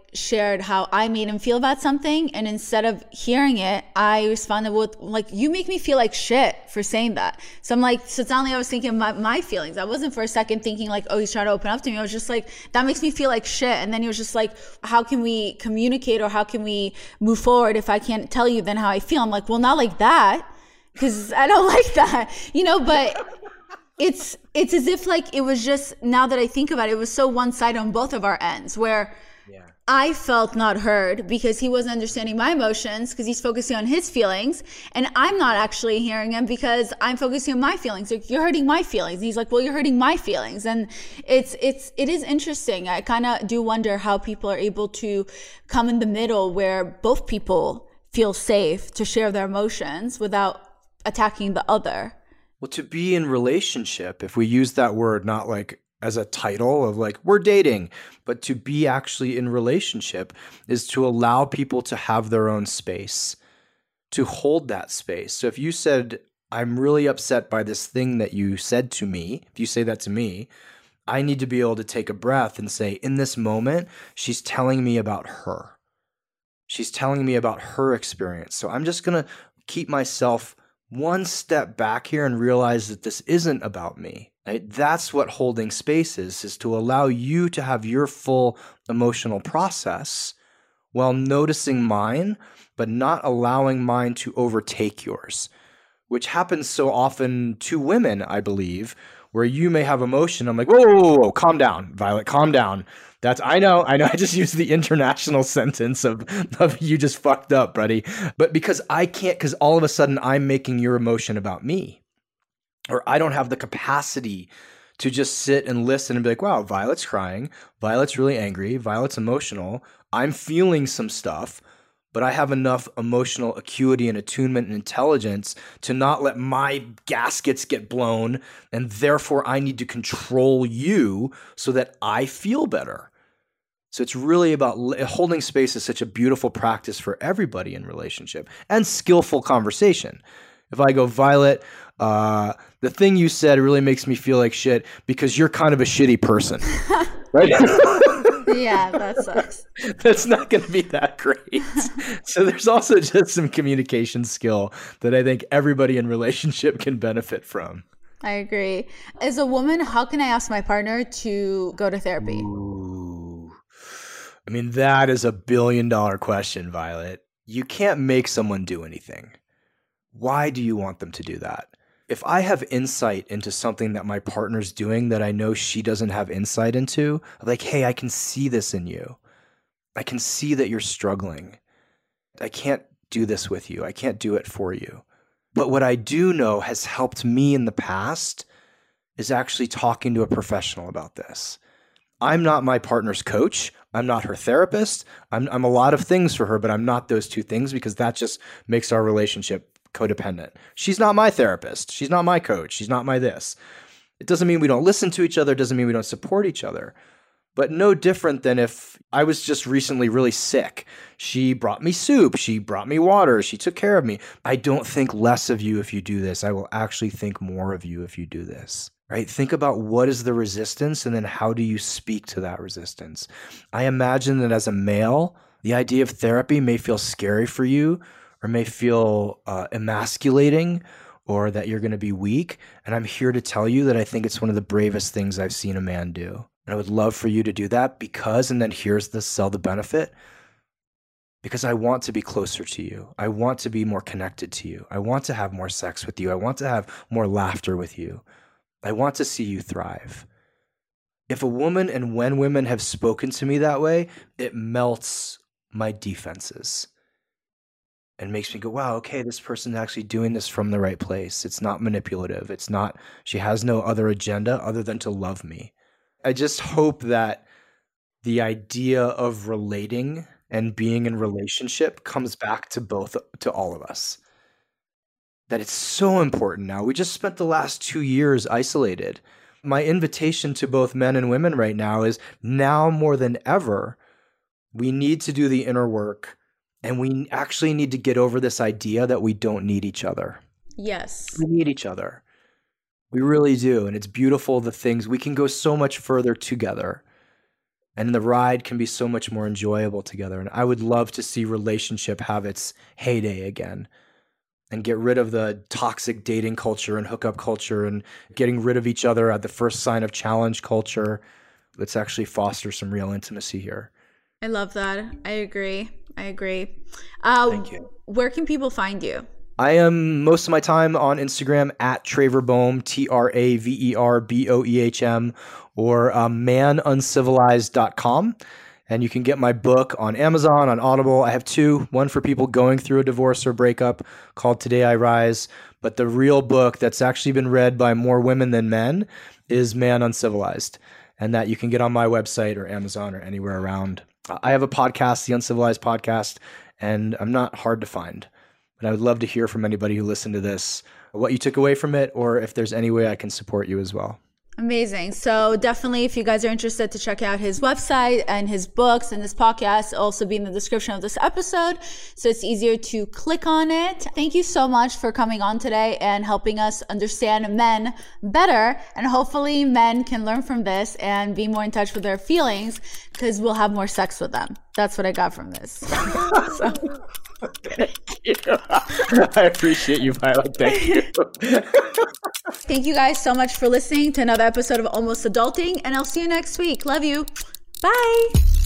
S3: shared how I made him feel about something, and instead of hearing it, I responded with like, you make me feel like shit for saying that. So I'm like, so suddenly I was thinking about my feelings. I wasn't for a second thinking like, oh, he's trying to open up to me. I was just like, that makes me feel like shit. And then he was just like, how can we communicate, or how can we move forward if I can't tell you then how I feel? I'm like, well, not like that, because I don't like that, you know, but it's it's as if like it was just, now that I think about it, it was so one-sided on both of our ends, where yeah. I felt not heard because he wasn't understanding my emotions because he's focusing on his feelings, and I'm not actually hearing him because I'm focusing on my feelings. Like, you're hurting my feelings. And he's like, well, you're hurting my feelings. And it's it's it is interesting. I kind of do wonder how people are able to come in the middle where both people feel safe to share their emotions without attacking the other.
S2: Well, to be in relationship, if we use that word not like as a title of like, we're dating, but to be actually in relationship is to allow people to have their own space, to hold that space. So if you said, I'm really upset by this thing that you said to me, if you say that to me, I need to be able to take a breath and say, in this moment, she's telling me about her. She's telling me about her experience. So I'm just going to keep myself one step back here and realize that this isn't about me. Right? That's what holding space is, is to allow you to have your full emotional process while noticing mine, but not allowing mine to overtake yours, which happens so often to women, I believe, where you may have emotion. I'm like, whoa, whoa, whoa, whoa, calm down, Violet, calm down. That's, I know, I know I just used the international sentence of, of you just fucked up, buddy. But because I can't, because all of a sudden I'm making your emotion about me, or I don't have the capacity to just sit and listen and be like, wow, Violet's crying. Violet's really angry. Violet's emotional. I'm feeling some stuff, but I have enough emotional acuity and attunement and intelligence to not let my gaskets get blown, and therefore I need to control you so that I feel better. So it's really about holding space is such a beautiful practice for everybody in relationship, and skillful conversation. If I go, Violet, uh, the thing you said really makes me feel like shit because you're kind of a shitty person, right?
S3: Yeah, that sucks.
S2: That's not going to be that great. So there's also just some communication skill that I think everybody in relationship can benefit from.
S3: I agree. As a woman, how can I ask my partner to go to therapy?
S2: Ooh. I mean, that is a billion dollar question, Violet. You can't make someone do anything. Why do you want them to do that? If I have insight into something that my partner's doing that I know she doesn't have insight into, I'm like, hey, I can see this in you. I can see that you're struggling. I can't do this with you. I can't do it for you. But what I do know has helped me in the past is actually talking to a professional about this. I'm not my partner's coach. I'm not her therapist. I'm, I'm a lot of things for her, but I'm not those two things because that just makes our relationship codependent. She's not my therapist. She's not my coach. She's not my this. It doesn't mean we don't listen to each other. It doesn't mean we don't support each other. But no different than if I was just recently really sick. She brought me soup. She brought me water. She took care of me. I don't think less of you if you do this. I will actually think more of you if you do this. Right? Think about what is the resistance and then how do you speak to that resistance? I imagine that as a male, the idea of therapy may feel scary for you, or may feel uh, emasculating, or that you're going to be weak. And I'm here to tell you that I think it's one of the bravest things I've seen a man do. And I would love for you to do that because, and then here's the sell the benefit, because I want to be closer to you. I want to be more connected to you. I want to have more sex with you. I want to have more laughter with you. I want to see you thrive. If a woman and when women have spoken to me that way, it melts my defenses. And makes me go, wow, okay, this person's actually doing this from the right place. It's not manipulative. It's not, she has no other agenda other than to love me. I just hope that the idea of relating and being in relationship comes back to both, to all of us. That it's so important now. We just spent the last two years isolated. My invitation to both men and women right now is now more than ever, we need to do the inner work. And we actually need to get over this idea that we don't need each other.
S3: Yes.
S2: We need each other. We really do. And it's beautiful, the things, we can go so much further together. And the ride can be so much more enjoyable together. And I would love to see relationship have its heyday again and get rid of the toxic dating culture and hookup culture and getting rid of each other at the first sign of challenge culture. Let's actually foster some real intimacy here.
S3: I love that. I agree. I agree. Uh,
S2: Thank you.
S3: Where can people find you?
S2: I am most of my time on Instagram at Traver Boehm, T R A V E R B O E H M, or um, man uncivilized dot com. And you can get my book on Amazon, on Audible. I have two, one for people going through a divorce or breakup called Today I Rise. But the real book that's actually been read by more women than men is Man Uncivilized. And that you can get on my website or Amazon or anywhere around. I have a podcast, the Uncivilized Podcast, and I'm not hard to find. But I would love to hear from anybody who listened to this, what you took away from it, or if there's any way I can support you as well.
S3: Amazing. So definitely, if you guys are interested to check out his website and his books and this podcast, also be in the description of this episode, so it's easier to click on it. Thank you so much for coming on today and helping us understand men better. And hopefully men can learn from this and be more in touch with their feelings, because we'll have more sex with them. That's what I got from this. So.
S2: Thank you. I appreciate you, Violet. Thank you.
S3: Thank you guys so much for listening to another episode of Almost Adulting, and I'll see you next week. Love you. Bye.